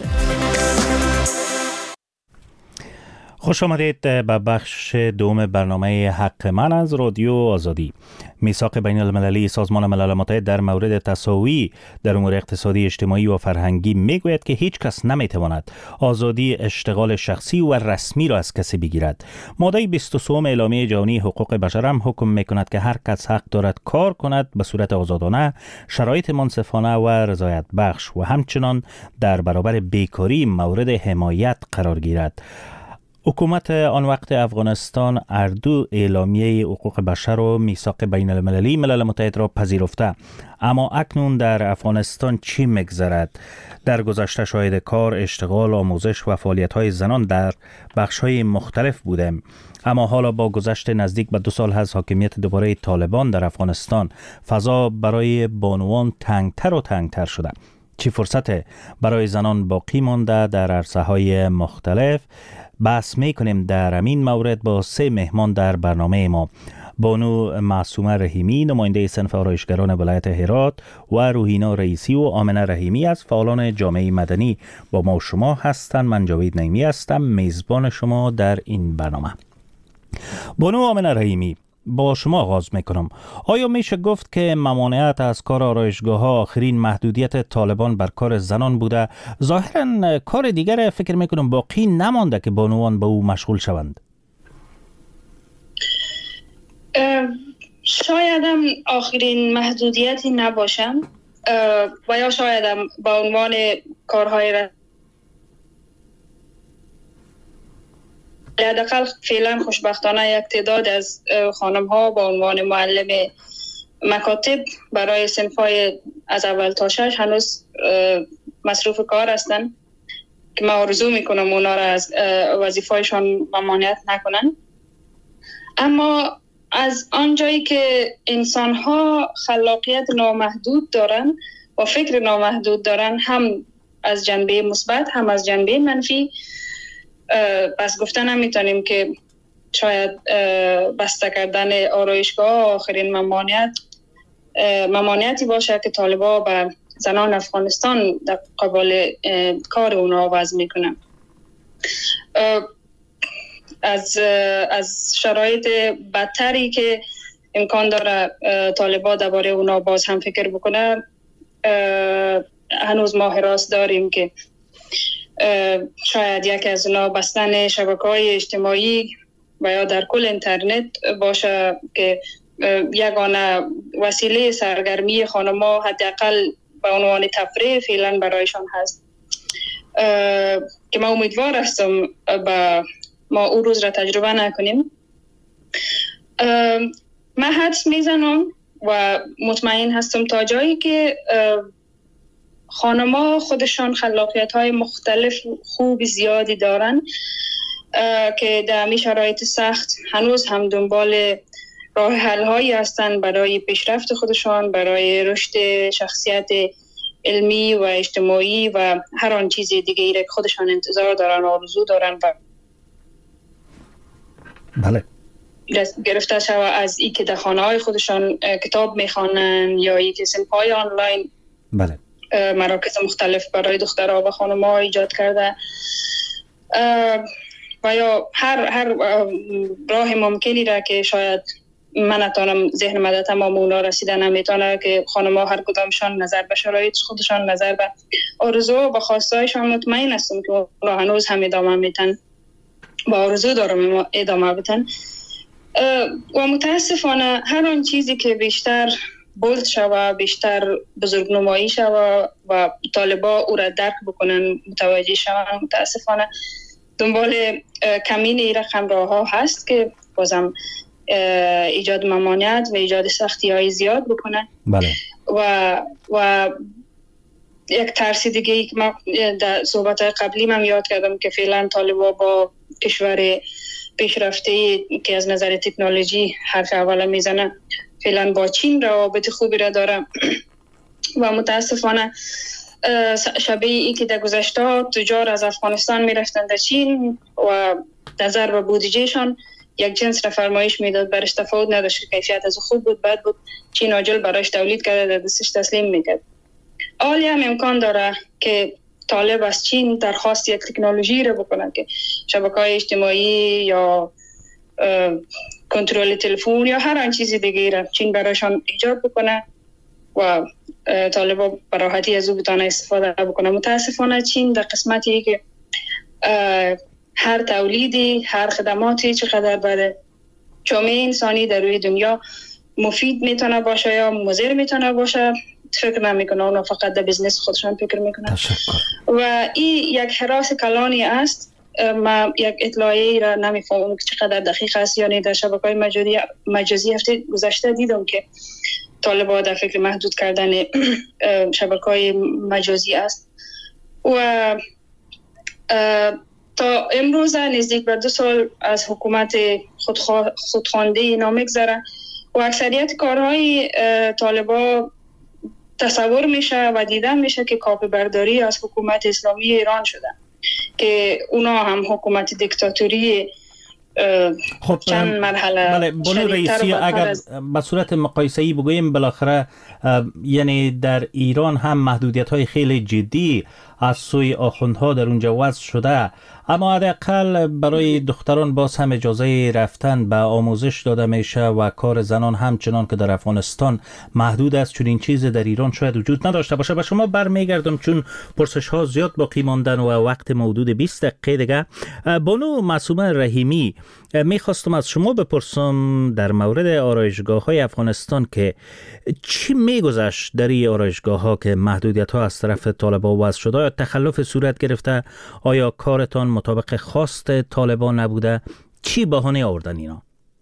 Speaker 2: خوش آمدید به بخش دوم برنامه حق من از رادیو آزادی. میثاق بین المللی سازمان ملل متحد در مورد تساوی در امور اقتصادی، اجتماعی و فرهنگی میگوید که هیچ کس نمیتواند آزادی اشتغال شخصی و رسمی را از کسی بگیرد. ماده بیست و سه اعلامیه جهانی حقوق بشر هم حکم میکند که هر کس حق دارد کار کند به صورت آزادانه، شرایط منصفانه و رضایت بخش و همچنان در برابر بیکاری مورد حمایت قرار گیرد. حکومت آن وقت افغانستان اردو اعلامیه حقوق بشر و میثاق بین المللی ملل متحد را پذیرفته، اما اکنون در افغانستان چی میگذرد؟ در گذشته شاهد کار، اشتغال، آموزش و فعالیت‌های زنان در بخش‌های مختلف بودیم، اما حالا با گذشت نزدیک به دو سال از حاکمیت دوباره طالبان در افغانستان فضا برای بانوان تنگتر و تنگتر شده. چی فرصت برای زنان باقی مانده در عرصه‌های مختلف؟ بحث میکنیم در همین مورد با سه مهمان در برنامه ما. بانو معصومه رحیمی، نماینده صنف آرایشگران ولایت هرات، و روحینا رئیسی و آمنه رحیمی از فعالان جامعه مدنی با ما و شما هستند. من جاوید نعیمی هستم، میزبان شما در این برنامه. بانو آمنه رحیمی، با شما آغاز میکنم. آیا میشه گفت که ممانعت از کار آرایشگاه ها آخرین محدودیت طالبان بر کار زنان بوده؟ ظاهرا کار دیگر فکر میکنم باقی نمانده که بانوان به او مشغول شوند.
Speaker 12: شایدم آخرین محدودیتی نباشم و یا شایدم با عنوان کارهای ولی حداقل فعلا خوشبختانه یک تعداد از خانم ها با عنوان معلم مکاتب برای صنف‌های از اول تا شش هنوز مصروف کار هستن که من آرزو میکنم اونا را از وظیفه‌شان ممانعت نکنن. اما از آنجایی که انسان ها خلاقیت نامحدود دارن و فکر نامحدود دارن، هم از جنبه مثبت هم از جنبه منفی، پس گفتن هم میتونیم که شاید بسته کردن آرایشگاه آخرین ممانعت ممانعتی باشه که طالبا به زنان افغانستان در قبال کار اونا وضع میکنن. از از شرایط بدتری که امکان داره طالبا درباره اونا باز هم فکر بکنه، هنوز ما حراس داریم که شاید یکی از اونا بستن شبکه‌های اجتماعی و یا در کل اینترنت باشه که یگانه وسیله سرگرمی خانم‌ها حداقل به عنوان تفریح فعلا برایشان هست، که ما امیدوار هستم با ما او روز را تجربه نکنیم. من حدس میزنم و مطمئن هستم تا جایی که خانم‌ها خودشان خلاقیت‌های مختلف خوب زیادی دارن که در می شرایط سخت هنوز هم دنبال راه حل‌هایی هستن برای پیشرفت خودشان، برای رشد شخصیت علمی و اجتماعی و هر آن چیزی دیگه ای که خودشان انتظار دارن، آرزو دارن و
Speaker 2: بله
Speaker 12: گرفته شوه از ای که در خانه‌های خودشان کتاب میخوانن یا ای که صنف‌های آنلاین
Speaker 2: بله
Speaker 12: مراکز مختلف برای دخترها و خانم‌ها ایجاد کرده و یا هر هر راه ممکنی را که شاید من نتونم ذهن مده تمام اونا رسیده نمیتونه، که خانم‌ها هر کدامشان نظر به شرایط خودشان، نظر به آرزو و خواستهایشان مطمئن هستم که اونا هنوز هم ادامه میتن با آرزو دارم ادامه بتن. و متاسفانه هر آن چیزی که بیشتر بولد شوه، بیشتر بزرگنمایی شوه و طالبا او را درک بکنن، متوجه شون، متاسفانه دنبال کمین این رقم راه ها هست که بازم ایجاد ممانعت و ایجاد سختی های زیاد بکنن.
Speaker 2: بله.
Speaker 12: و و یک ترسی دیگه ای که من در صحبت قبلی من یاد کردم که فعلا طالبا با کشور پیشرفته که از نظر تکنولوژی حرف اول میزنه، فعلا با چین روابط خوبی را داره و متاسفانه شبیه ای که در گذشته تجار از افغانستان میرفتن در چین و نظر به بودجهشان یک جنس را فرمایش میداد، برش تفاوت نداشت که کیفیت از خوب بود بد بود، چین آجل برایش تولید کرده در دستش تسلیم میکرد. آلی هم امکان داره که طالب از چین درخواست یک تکنولوژی را بکنه که شبکه‌های اجتماعی یا کنترل تلفن یا هر آن چیزی دیگه را چین برایشان ایجاد بکنه و طالبا به راحتی از او بتونه استفاده بکنه. متاسفانه چین در قسمتی که هر تولیدی، هر خدماتی چقدر برای جامعه انسانی در روی دنیا مفید میتونه باشه یا مضر میتونه باشه فکر نمیکنه، اونا فقط در بزنس خودشان فکر میکنن.
Speaker 2: تشکر.
Speaker 12: و این یک حراس کلانی است. ما یک اطلاعی را نمیفهمم که چقدر دقیق است، یعنی در شبکه‌های مجازی مجازی هفته گذشته دیدم که طالبا در فکر محدود کردن شبکه‌های مجازی است و تا امروز نزدیک به دو سال از حکومت خودخوانده اینا میگذره و اکثریت کارهای طالبا تصور میشه و دیدن میشه که کاپ برداری از حکومت اسلامی ایران شده که اونا هم حکومت دیکتاتوری
Speaker 2: خب
Speaker 12: چند مرحله.
Speaker 2: بله بانو رئیسی، اگر از... به صورت مقایسه‌ای بگوییم بالاخره یعنی در ایران هم محدودیت های خیلی جدی از سوی آخوندها در اونجا وضع شده، اما حداقل برای دختران باز هم اجازه رفتن به آموزش داده میشه و کار زنان همچنان که در افغانستان محدود است. چون این چیز در ایران شاید وجود نداشته باشه. به شما برمیگردم چون پرسش ها زیاد باقی ماندن و وقت محدود بیست دقیقه دیگه. بانو معصومه رحیمی، میخواستم از شما بپرسم در مورد آرایشگاه های افغانستان که چی میگذشت در این آرایشگاه ها که محدودیت ها از طرف طالبان وضع شده؟ آیا تخلف صورت گرفته؟ آیا کارتان مطابق خواست طالبان نبوده؟ چی بهانه آوردن اینا؟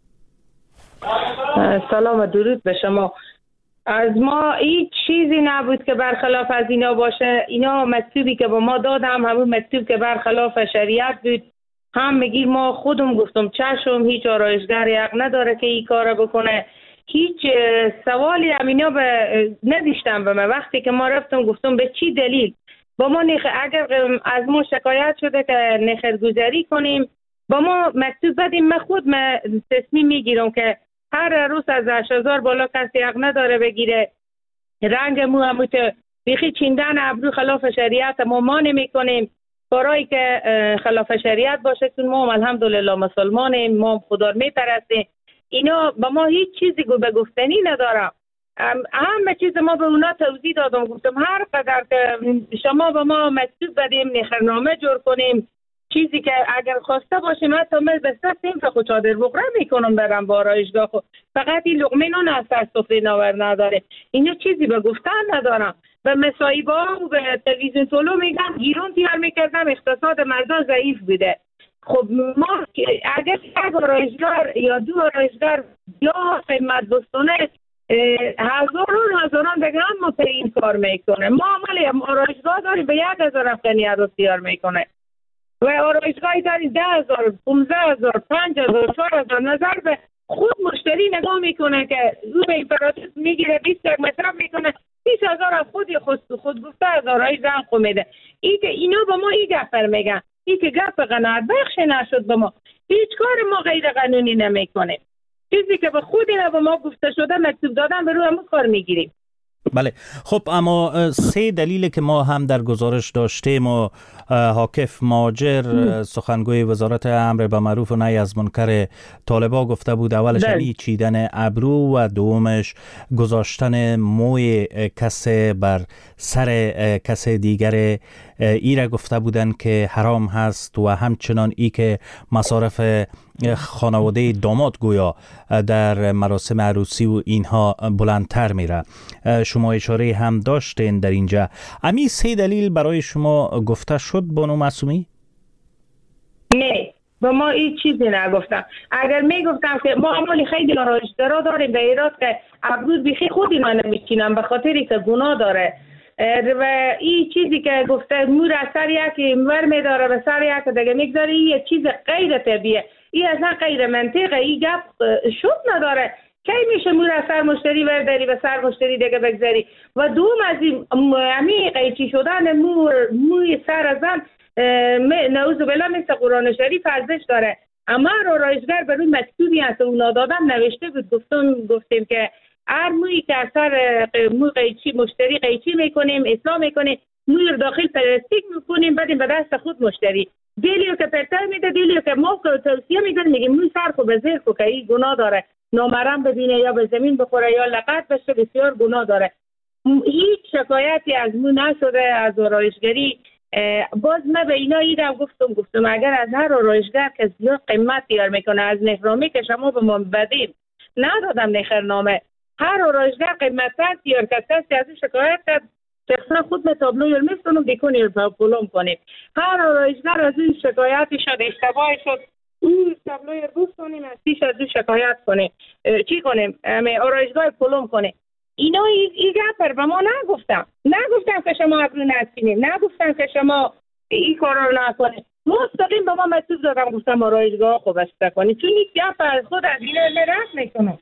Speaker 10: سلام و درود به شما. از ما هیچ چیزی نبود که برخلاف از اینا باشه. اینا مکتوبی که با ما دادم همون مکتوب که برخلاف شریعت بود. هم میگیر ما خودم گفتم چشم، هیچ آرایشگر حق نداره که این کار بکنه. هیچ سوالی هم اینا به ندیشتم به من. وقتی که ما رفتم گفتم به چی دلیل با ما نخ... اگر از ما شکایت شده که نخرگذری کنیم با ما مکتوب بدیم. من خود من تصمیم میگیرم که هر روز از هشت هزار بالا کسی حق نداره بگیره. رنگ مو هموت بیخی چیندن ابرو خلاف شریعت ما ما نمی کنیم. کارایی که خلاف شریعت باشه چون ما الحمدلله مسلمانیم، ما خدا رو میپرستیم. اینا با ما هیچ چیزی گو به گفتنی ندارم. همه چیز ما به اونا توضیح دادم. گفتم هر قدر که شما با ما مکتوب بدیم نخرنامه جور کنیم، چیزی که اگر خواسته باشیم حتی من به سه سیم خود چادر بغره میکنم برم با آرایشگاه خود. فقط این لقمه نان از سر سفره ناور نداره. اینو چیزی به گفتن ندارم. به مصاحبه و به تلویزیون طلوع میگم گیرون تیار میکردم اقتصاد مردم ضعیف بوده. خب ما اگر یک آرایشگر یا دو آرایشگر یا خدمت گسترانه هزاران هزاران دیگه هم ما این کار میکنه. ما عملی آرایشگاه داریم به یک هزار افغانی عروض تیار میکنه و آرایشگاهی داریم ده هزار، پونزده هزار، پنج هزار، چهار هزار. نظر به خود مشتری نگاه میکنه که او به امپراتور میگیره بیست یک مصرف میکنه بیست هزار از خودی خود خود گفته هزارهای زن خو میده. ای که اینا با ما ای گفر میگن، ای که گفت قناعت بخش نشد با ما. هیچ کار ما غیر قانونی نمیکنه. چیزی که به خود اینا با ما گفته شده مکتوب دادن به روی همون کار میگیریم.
Speaker 2: بله خب اما سه دلیل که ما هم در گزارش داشتیم و حاکف ماجر سخنگوی وزارت امر به معروف و نهی از منکر طالبان گفته بود. اولش این چیدن ابرو و دومش گذاشتن موی کس بر سر کس دیگر. ای را گفته بودن که حرام هست و همچنان ای که مصارف خانواده داماد گویا در مراسم عروسی و اینها بلندتر میره. شما اشاره هم داشتین در اینجا. امی سه دلیل برای شما گفته شد بانو معصومی؟
Speaker 10: نه با ما این چیزی نگفتم. اگر میگفتم که ما عملی خیلی آرایشگرا داریم به ایراد که ابرو بیخی خودی من نمیچینم به خاطری که گناه داره و این چیزی که گفته مور از سر یکی مور میداره به سر یک دیگه میگذاره. این یه چیز غیر طبیعه. این اصلا غیر منطقه. این گپ شد نداره. کی میشه مور از سر مشتری برداری و سر مشتری دیگه بگذاری؟ و دوم از این امی قیچی شدن مور موی سر زن نعوذ بالله مثل قرآن شریف ارزش داره. اما آرایشگر بر اون مکتوبی هست اونا دادن نوشته بود. گفتم گفتیم که هر مویی که اثر مو قیچی مشتری قیچی میکنیم اصلاح میکنیم موی داخل پلاستیک میکنیم بدیم به دست خود مشتری. دیلیو که پرتر میده دیلیو که ما توصیه میدن میگیم موی سر خو به زیر خو که این گناه داره نامرم ببینه یا به زمین بخوره یا لقط بشه بسیار گناه داره. هیچ شکایتی از مو نشده از آرایشگری. باز من به اینا ایدم گفتم گفتم اگر از هر آرایشگر که زیاد قیمت تیار میکنه از نخرنامه که شما به ما بدیم ندادم نخرنامه هر آرایشگر قیمت‌تر تیار کرد کسی از این شکایت کرد شخصا خود به تابلوی میستونم دیکنی رو پولم کنیم. هر آرایشگر از این شکایتی شد اشتباهی شد این تابلوی رو بستونیم از پیش از این شکایت کنیم چی کنیم آرایشگاه پولم کنیم. اینا این گفر به ما نگفتم نگفتم که شما ابرو نسینیم نگفتم که شما این کار رو نکنیم. مستقیم به ما مکتوب دادم گفتم آرایشگاه خوب بسته کنیم چون این گفر خود از این رفت میکنم.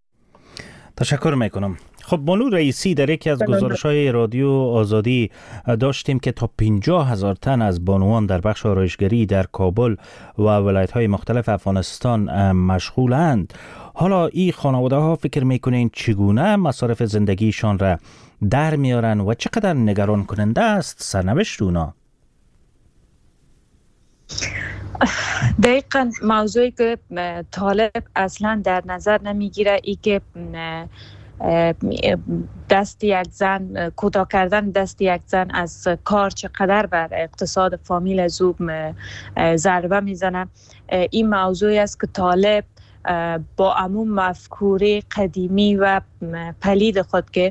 Speaker 2: تشکر میکنم. خب بانو رئیسی در یکی از گزارش‌های رادیو آزادی داشتیم که تا پنجاه هزار تن از بانوان در بخش آرایشگری در کابل و ولایت‌های مختلف افغانستان مشغولند. حالا این خانواده ها فکر میکنین چگونه مصارف زندگیشان را در میارن و چقدر نگران کننده است سرنوشت اونا؟
Speaker 11: دقیقاً موضوعی که طالب اصلا در نظر نمیگیره ای که دست یک زن، کوتاه کردن دست یک زن از کار چقدر بر اقتصاد فامیل از او ضربه میزنه. این موضوعی است که طالب با همون مفکوره قدیمی و پلید خود که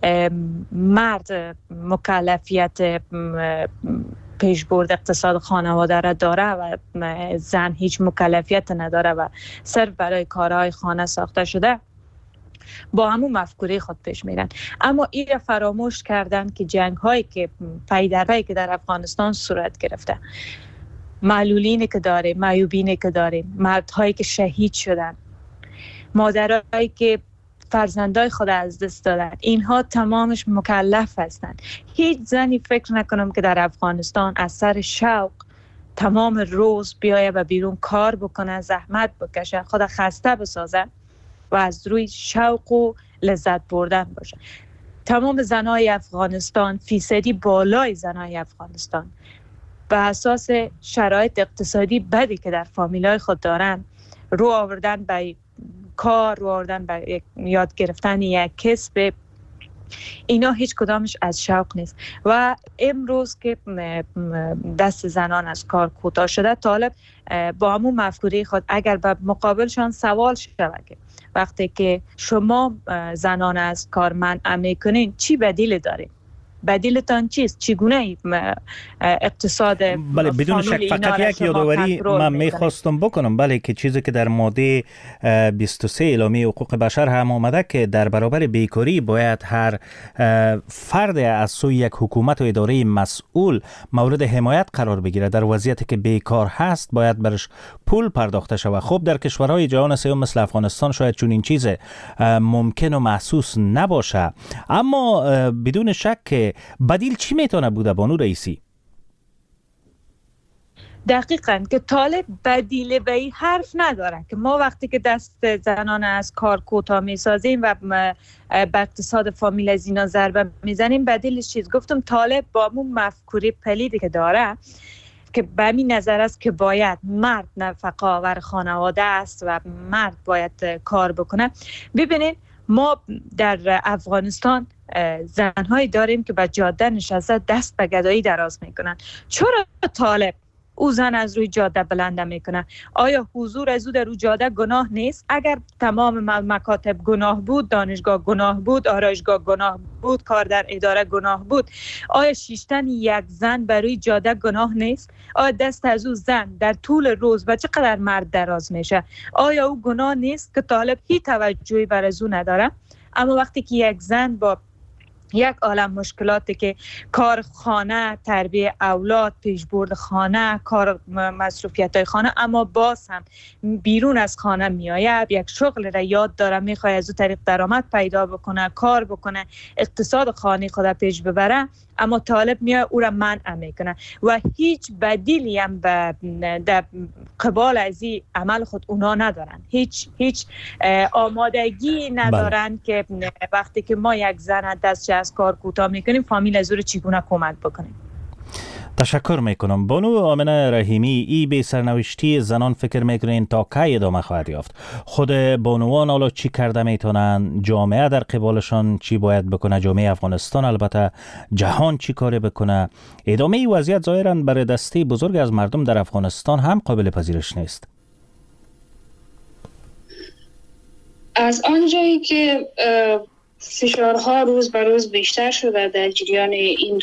Speaker 11: مرد مکلفیت پیشبرد اقتصاد خانواده را داره و زن هیچ مکلفیت نداره و صرف برای کارهای خانه ساخته شده، با همون مفکوره خود پیش میرن. اما این را فراموش کردن که جنگ هایی که پی در پی که در افغانستان صورت گرفته، معلولینی که داریم، معیوبینی که داریم، مردهایی که شهید شدن، مادرایی که فرزندای خود از دست دادن، اینها تمامش مکلف هستند. هیچ زنی فکر نکنم که در افغانستان از سر شوق تمام روز بیایه و بیرون کار بکنه، زحمت بکشه، خود خسته بسازه و از روی شوق و لذت بردن باشه. تمام زنای افغانستان، فیصدی بالای زنای افغانستان، به اساس شرایط اقتصادی بدی که در فامیلای خود دارن، رو آوردن به کار، رو آوردن به یاد گرفتن یک کسب. اینا هیچ کدامش از شوق نیست. و امروز که دست زنان از کار کوتاه شده، طالب با همون مفکوره خود اگر به مقابلشان سوال شود که وقتی که شما زنان از کار منع میکنین چی بدیل دارین؟ بدیلتان چیست؟ چگونه اقتصاد
Speaker 2: بله بدون شک فقط یک یادآوری من میخواستم بکنم، بله که چیزی که در ماده بیست و سه اعلامیه حقوق بشر هم آمده که در برابر بیکاری باید هر فرد از سوی یک حکومت و اداره مسئول مورد حمایت قرار بگیره. در وضعیتی که بیکار هست باید برش پول پرداخته شود. خب در کشورهای جهان سوم مثل افغانستان شاید چون این چیز ممکن و محسوس نباشه، اما بدون شک که بدیل چی میتونه بوده بانو رئیسی؟
Speaker 11: دقیقاً که طالب بدیل به این حرف نداره که ما وقتی که دست زنان از کار کوتاه میسازیم و به اقتصاد فامیل از اینا ضربه میزنیم، بدیلش چیز؟ گفتم طالب با اون مفکوره پلیدی که داره که به این نظر است که باید مرد نفقه آور خانواده است و مرد باید کار بکنه. ببینید ما در افغانستان زنهایی داریم که به جاده نشسته دست به گدایی دراز میکنن. چرا طالب او زن از روی جاده بلنده میکنه؟ آیا حضور از او در روی جاده گناه نیست؟ اگر تمام مکاتب گناه بود، دانشگاه گناه بود، آرایشگاه گناه بود، کار در اداره گناه بود، آیا شیشتن یک زن بر روی جاده گناه نیست؟ آیا دست از او زن در طول روز و چقدر مرد دراز میشه، آیا او گناه نیست که طالب هیچ توجهی بر از او نداره؟ اما وقتی که یک زن با یک عالم مشکلاتی که کار خانه، تربیت اولاد، پیشبرد خانه، کار مصروفیت‌های خانه، اما باز هم بیرون از خانه میآید، یک شغل را یاد داره، میخواد از او طریق درآمد پیدا بکنه، کار بکنه، اقتصاد خانه خود پیش ببره، اما طالب میاد او را منع میکنه و هیچ بدیلی هم به در قبال از این عمل خود اونا ندارن. هیچ هیچ آمادگی ندارن بله. که وقتی که ما یک زن دست از کار کوتاه میکنیم فامیل از او را چگونه کمک بکنیم.
Speaker 2: تشکر میکنم. بانو آمنه رحیمی، ای به سرنوشتی زنان فکر میکنین تا کی ادامه خواهد یافت؟ خود بانوان حالا چی کرده میتونن؟ جامعه در قبالشان چی باید بکنه؟ جامعه افغانستان البته جهان چی کار بکنه؟ ادامه ای وضعیت ظاهرا برای دسته بزرگ از مردم در افغانستان هم قابل پذیرش نیست.
Speaker 12: از آنجایی که فشارها روز به روز بیشتر شده در جریان این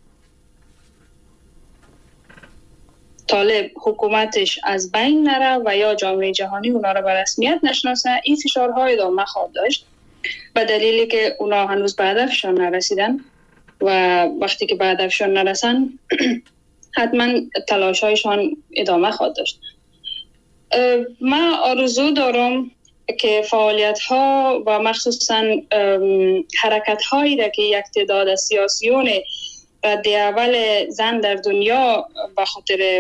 Speaker 12: طالب حکومتش از بین نره و یا جامعه جهانی اونا را به رسمیت نشناسه، این فشارها ادامه خواهد داشت به دلیلی که اونا هنوز به هدفشان نرسیدن و وقتی که به هدفشان نرسن حتما تلاش‌هایشان ادامه خواهد داشت. من آرزو دارم که فعالیت‌ها و مخصوصاً حرکت‌هایی را که یک تعداد از سیاسیون رد اول زن در دنیا به خاطر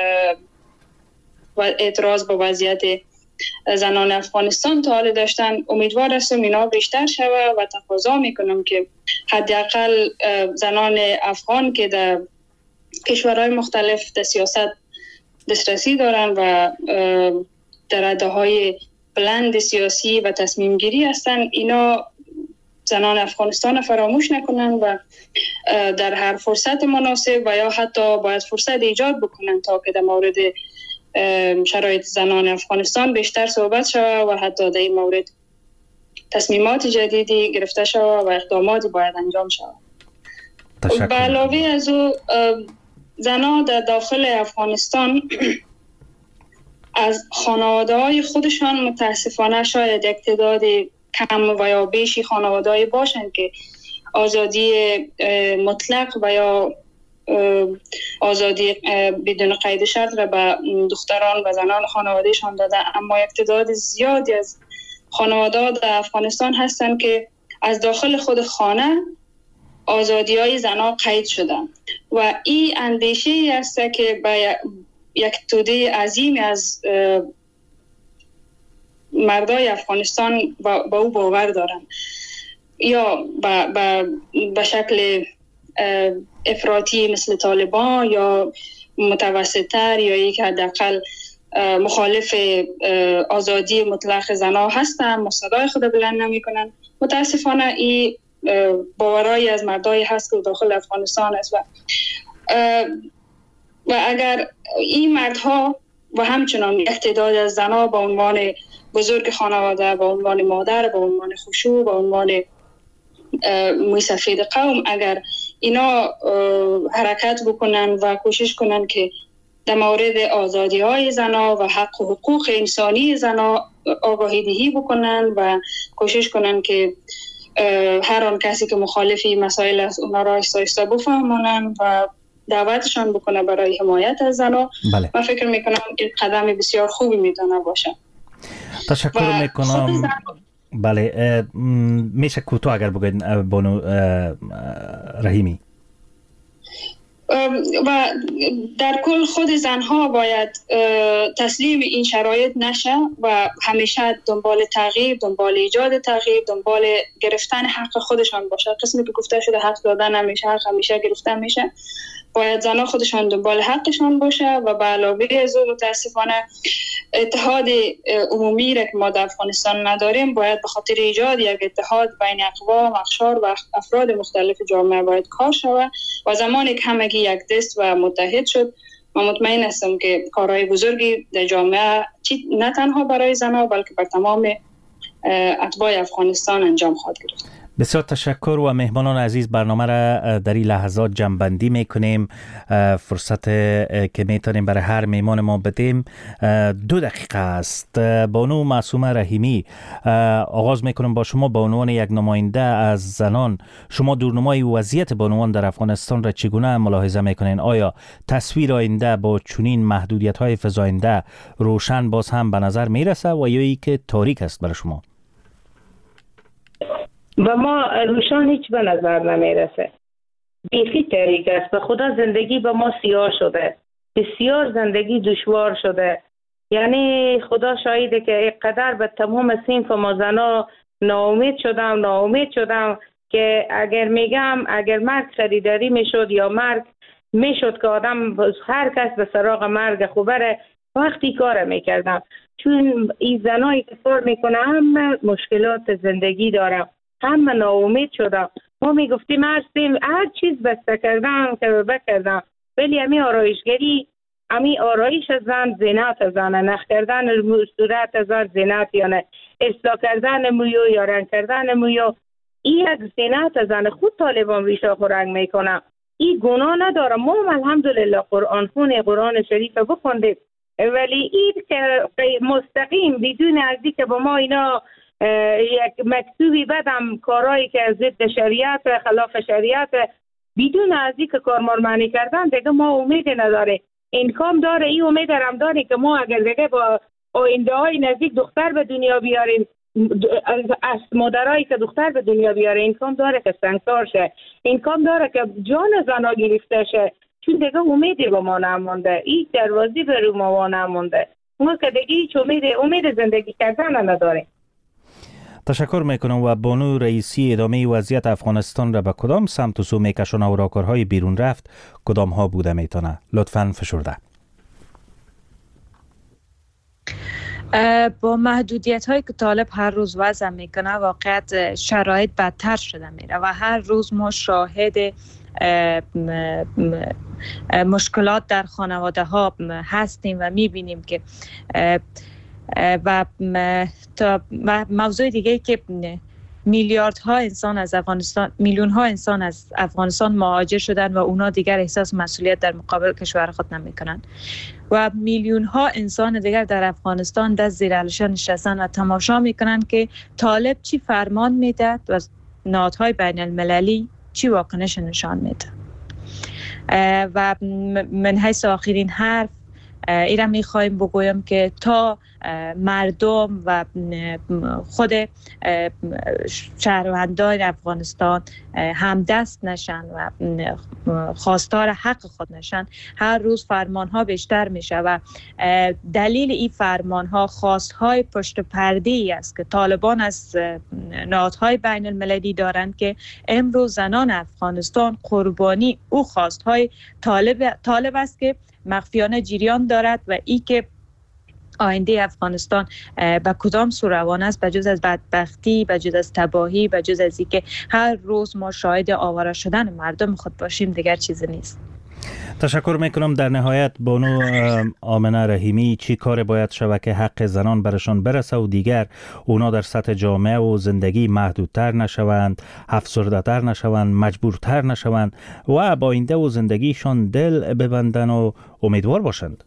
Speaker 12: اعتراض به وضعیت زنان افغانستان تا حال داشتن، امیدوار هستم اینا بیشتر شود و تقاضا میکنم که حداقل زنان افغان که در کشورهای مختلف در سیاست دسترسی دارن و در رده‌های بلند سیاسی و تصمیم گیری هستن، اینا زنان افغانستان فراموش نکنن و در هر فرصت مناسب و یا حتی باید فرصت ایجاد بکنن تا که در مورد شرایط زنان افغانستان بیشتر صحبت شود و حتی در این مورد تصمیمات جدیدی گرفته شود و اقداماتی باید انجام شود. به علاوه از او زنان در داخل افغانستان از خانواده های خودشان متاسفانه شاید یک تعداد کم و یا بیشی خانواده های باشند که آزادی مطلق و یا آزادی بدون قید شرط را به دختران و زنان خانوادهشان داده، اما یک تعداد زیادی از خانواده در افغانستان هستند که از داخل خود خانه آزادی های زنان قید شدن و این اندیشه ای است که به یک توده عظیم از مردای افغانستان با او باور دارن، یا به شکل افراطی مثل طالبان یا متوسط‌تر یا یک حداقل مخالف آزادی مطلق زنان هستن، مصدای خود بلند نمی کنن. متاسفانه این باورایی از مردای هست که داخل افغانستان است و و اگر این مردها و همچنان اقتدار از زنها با عنوان بزرگ خانواده، با عنوان مادر، با عنوان خشوع، با عنوان موی سفید قوم، اگر اینا حرکت بکنن و کوشش کنن که در مورد آزادی های زنها و حق و حقوق انسانی زنها آگاهی دهی بکنن و کوشش کنن که هر آن کسی که مخالفی مسائل است اونا را آهسته آهسته بفهمونن و دعوتشان بکنه برای حمایت از زنها.
Speaker 2: بله.
Speaker 12: من فکر میکنم این قدم بسیار خوبی میتونه باشه.
Speaker 2: تشکر میکنم. بله، میشه کوتاه اگر بگوید بانو رحیمی.
Speaker 12: و در کل خود زنها باید تسلیم این شرایط نشه و همیشه دنبال تغییر، دنبال ایجاد تغییر، دنبال گرفتن حق خودشان باشه. قسمی که گفته شده حق دادن همیشه حق همیشه گرفتن میشه. باید زنها خودشان دنبال حقشان باشه و به علاوه از او متاسفانه اتحاد عمومی را که ما در افغانستان نداریم، باید به خاطر ایجاد یک اتحاد بین اقوام، اقشار و افراد مختلف جامعه باید کار شود و زمانی که همگی یک دست و متحد شد، من مطمئن هستم که کارهای بزرگی در جامعه نه تنها برای زنها بلکه بر تمام اتباع افغانستان انجام خواهد گرفت.
Speaker 2: بسیار تشکر و مهمانان عزیز، برنامه را در این لحظات جمع‌بندی میکنیم. فرصت که میتونیم برای هر مهمان ما بدیم دو دقیقه است. بانو معصومه رحیمی، آغاز میکنم با شما. به عنوان یک نماینده از زنان، شما دورنمای وضعیت بانوان در افغانستان را چگونه ملاحظه میکنین؟ آیا تصویر آینده با چنین محدودیت های فزاینده روشن باز هم به نظر میرسه و یا ای که تاریک است برای شما؟
Speaker 10: و ما روشان هیچ به نظر نمیرسه، بیخی تاریک است. به خدا زندگی به ما سیاه شده، بسیار زندگی دشوار شده. یعنی خدا شاهده که اینقدر به تمام صنف ما زنا ناامید شدم ناامید شدم که اگر میگم اگر مرگ خریداری میشد یا مرگ میشد که آدم هر کس به سراغ مرگ خوبره، وقتی کار میکردم. چون این زنایی که کار میکنه هم مشکلات زندگی دارم، هم ناامید شدم. ما میگفتیم هستیم هر چیز بسته کردم که بکردم، ولی امی آرایشگری، امی آرایش زن زینت زن، نخ کردن صورت زن زینت یا نه، اصلاح کردن مویو یا رنگ کردن مویو، این یک زینت زن. خود طالبان ریشه خورنگ میکنم، این گناه ندارم. ما الحمدلله قرآن خون قرآن شریف بخوندیم، ولی این که مستقیم بدون از که با ما اینا یک مکتوبی بدم کارهایی که ضد شریعت خلاف شریعت بدون از اینکه کارمار معنی کردن، دیگه ما امید نداره. این کام داره، این امید دارم داره که ما اگر دیگه با آینده های نزدیک دختر به دنیا بیاریم، از مادرایی که دختر به دنیا بیاره، این کام داره که سنگسار شه، این کام داره که جان زنا گرفته شه، چون دیگه امیدی به ما نمونده، این دروازی به رو ما نمونده. ما که دیگه هیچ امید امید زندگی کردن نداره.
Speaker 2: تشکر میکنم. و بانو رئیسی، ادامه وضعیت افغانستان را به کدام سمت و سو میکشونه و راهکارهای بیرون رفت کدام ها بوده میتونه؟ لطفاً فشرده.
Speaker 11: با محدودیت هایی که طالب هر روز وضع میکنه واقعیت شرایط بدتر شده میره و هر روز ما شاهد مشکلات در خانواده ها هستیم و میبینیم که و موضوع دیگه که میلیاردها انسان از افغانستان میلیون ها انسان از افغانستان مهاجر شدن و اونا دیگر احساس مسئولیت در مقابل کشور خود نمیکنن و میلیون ها انسان دیگر در افغانستان دست زیر علشه نشستن و تماشا میکنن که طالب چی فرمان میده و نهادهای بین المللی چی واکنش نشان میده. و من حیث آخرین حرف ایرا میخوایم بگویم که تا مردم و خود شهروندان افغانستان همدست نشن و خواستار حق خود نشن هر روز فرمان ها بیشتر میشه و دلیل این فرمان ها خواست های پشت پرده ای است که طالبان از نهادهای بین المللی دارند که امروز زنان افغانستان قربانی او خواست های طالب, طالب است که مخفیانه جریان دارد و ای که آینده افغانستان به کدام سو روان است بجز از بدبختی، بجز از تباهی، بجز از اینکه هر روز ما شاهد آواره شدن مردم خود باشیم دیگر چیزی نیست.
Speaker 2: تشکر میکنم. در نهایت بانو آمنه رحیمی چی کار باید شود که حق زنان برشان برسه و دیگر اونا در سطح جامعه و زندگی محدودتر نشوند، افسرده‌تر نشوند، مجبورتر نشوند و با آینده و زندگیشان دل ببندن و امیدوار باشند؟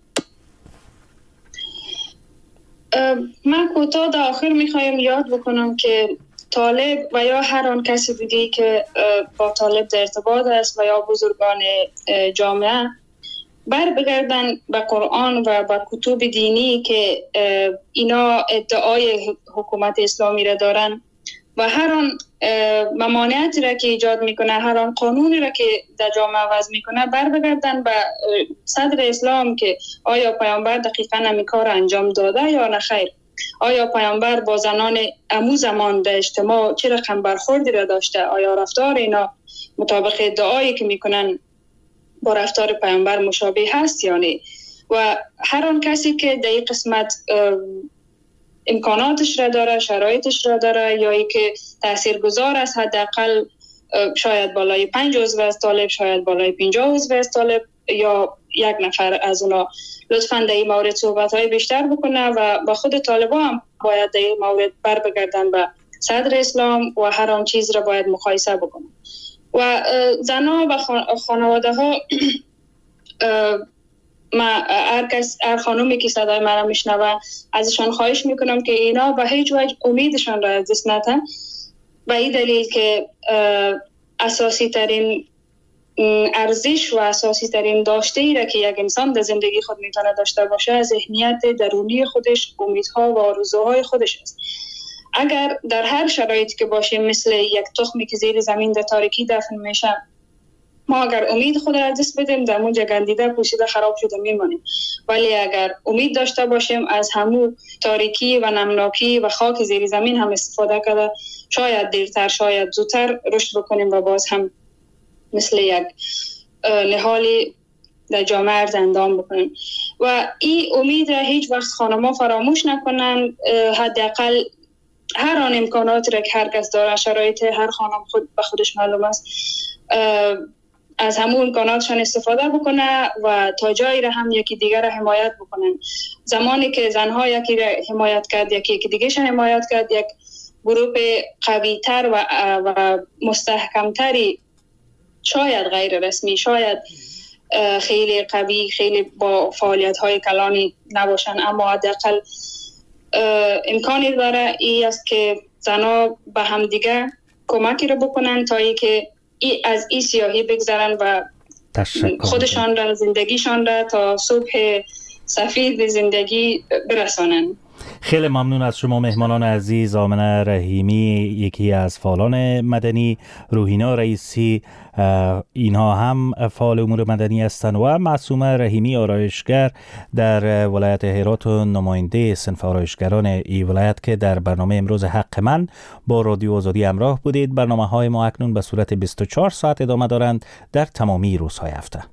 Speaker 12: من کوتاه در آخر میخوایم یاد بکنم که طالب و یا هر آن کسی دیگه که با طالب در ارتباط است و یا بزرگان جامعه بر بگردن به قرآن و به کتب دینی که اینا ادعای حکومت اسلامی را دارن و هر آن ممانعتی را که ایجاد میکنه، هر آن قانونی را که در جامعه وضع میکنه بر بگردن به صدر اسلام که آیا پیامبر دقیقاً همین کار انجام داده یا نه خیر. آیا پیامبر با زنان امو زمان در اجتماع چه رقم برخوردی را داشته؟ آیا رفتار اینا مطابق ادعایی که میکنن با رفتار پیامبر مشابه هست یا نه؟ و هر آن کسی که در این قسمت امکاناتش را داره، شرایطش را داره یا ای که تاثیرگذار است، حداقل شاید بالای پنج عضو از طالب، شاید بالای پنجاه عضو از طالب یا یک نفر از اونا، لطفاً در این مورد صحبت‌های بیشتر بکنه و با خود طالبا هم باید در این مورد بر بگردن به صدر اسلام و هر آن چیز را باید مقایسه بکنه. و زنها و خانواده ها، ما هر کس هر خانومی که صدای مرا میشنوه ازشان خواهش میکنم که اینا به هیچ وجه امیدشان را از دست ندن و این دلیل که اساسی ترین ارزش و اساسی ترین داشته ای را که یک انسان در زندگی خود میتونه داشته باشه از ذهنیت درونی خودش، امیدها و آرزوهای خودش است. اگر در هر شرایطی که باشیم مثل یک تخمی که زیر زمین در تاریکی دفن میشه، ما اگر امید خود را از دست بدیم در اونجا گندیده پوشیده خراب شده میمانیم، ولی اگر امید داشته باشیم از همو تاریکی و نمناکی و خاک زیر زمین هم استفاده کرده، شاید دیرتر شاید زودتر رشد بکنیم و باز هم مثل یک نهالی در جامعه عرض اندام بکنیم. و این امید را هیچ وقت خانم‌ها فراموش نکنن. حداقل هر آن امکانات را که هر کس داره، شرایط هر خانم خود به خودش معلوم است، از همون امکاناتشان استفاده بکنه و تا جایی را هم یکی دیگر را حمایت بکنن. زمانی که زنها یکی را حمایت کرد، یکی یکی دیگه شان حمایت کرد، یک گروه قوی‌تر و, و مستحکمتری، شاید غیر رسمی، شاید خیلی قوی، خیلی با فعالیت‌های کلانی نباشن، اما حداقل امکانی داره ای است که زنها به هم دیگه کمکی رو بکنن تا ای که ای از این سیاهی بگذرن و خودشان را، زندگیشان را تا صبح سفید زندگی برسانن.
Speaker 2: خیلی ممنون از شما مهمانان عزیز. آمنه رحیمی یکی از فعالان مدنی، روحینا رئیسی اینها هم فعال امور مدنی هستند و معصومه رحیمی آرایشگر در ولایت هرات و نماینده صنف آرایشگران این ولایت که در برنامه امروز حق من با رادیو آزادی همراه بودید. برنامه های ما اکنون به صورت بیست و چهار ساعت ادامه دارند در تمامی روزهای هفته.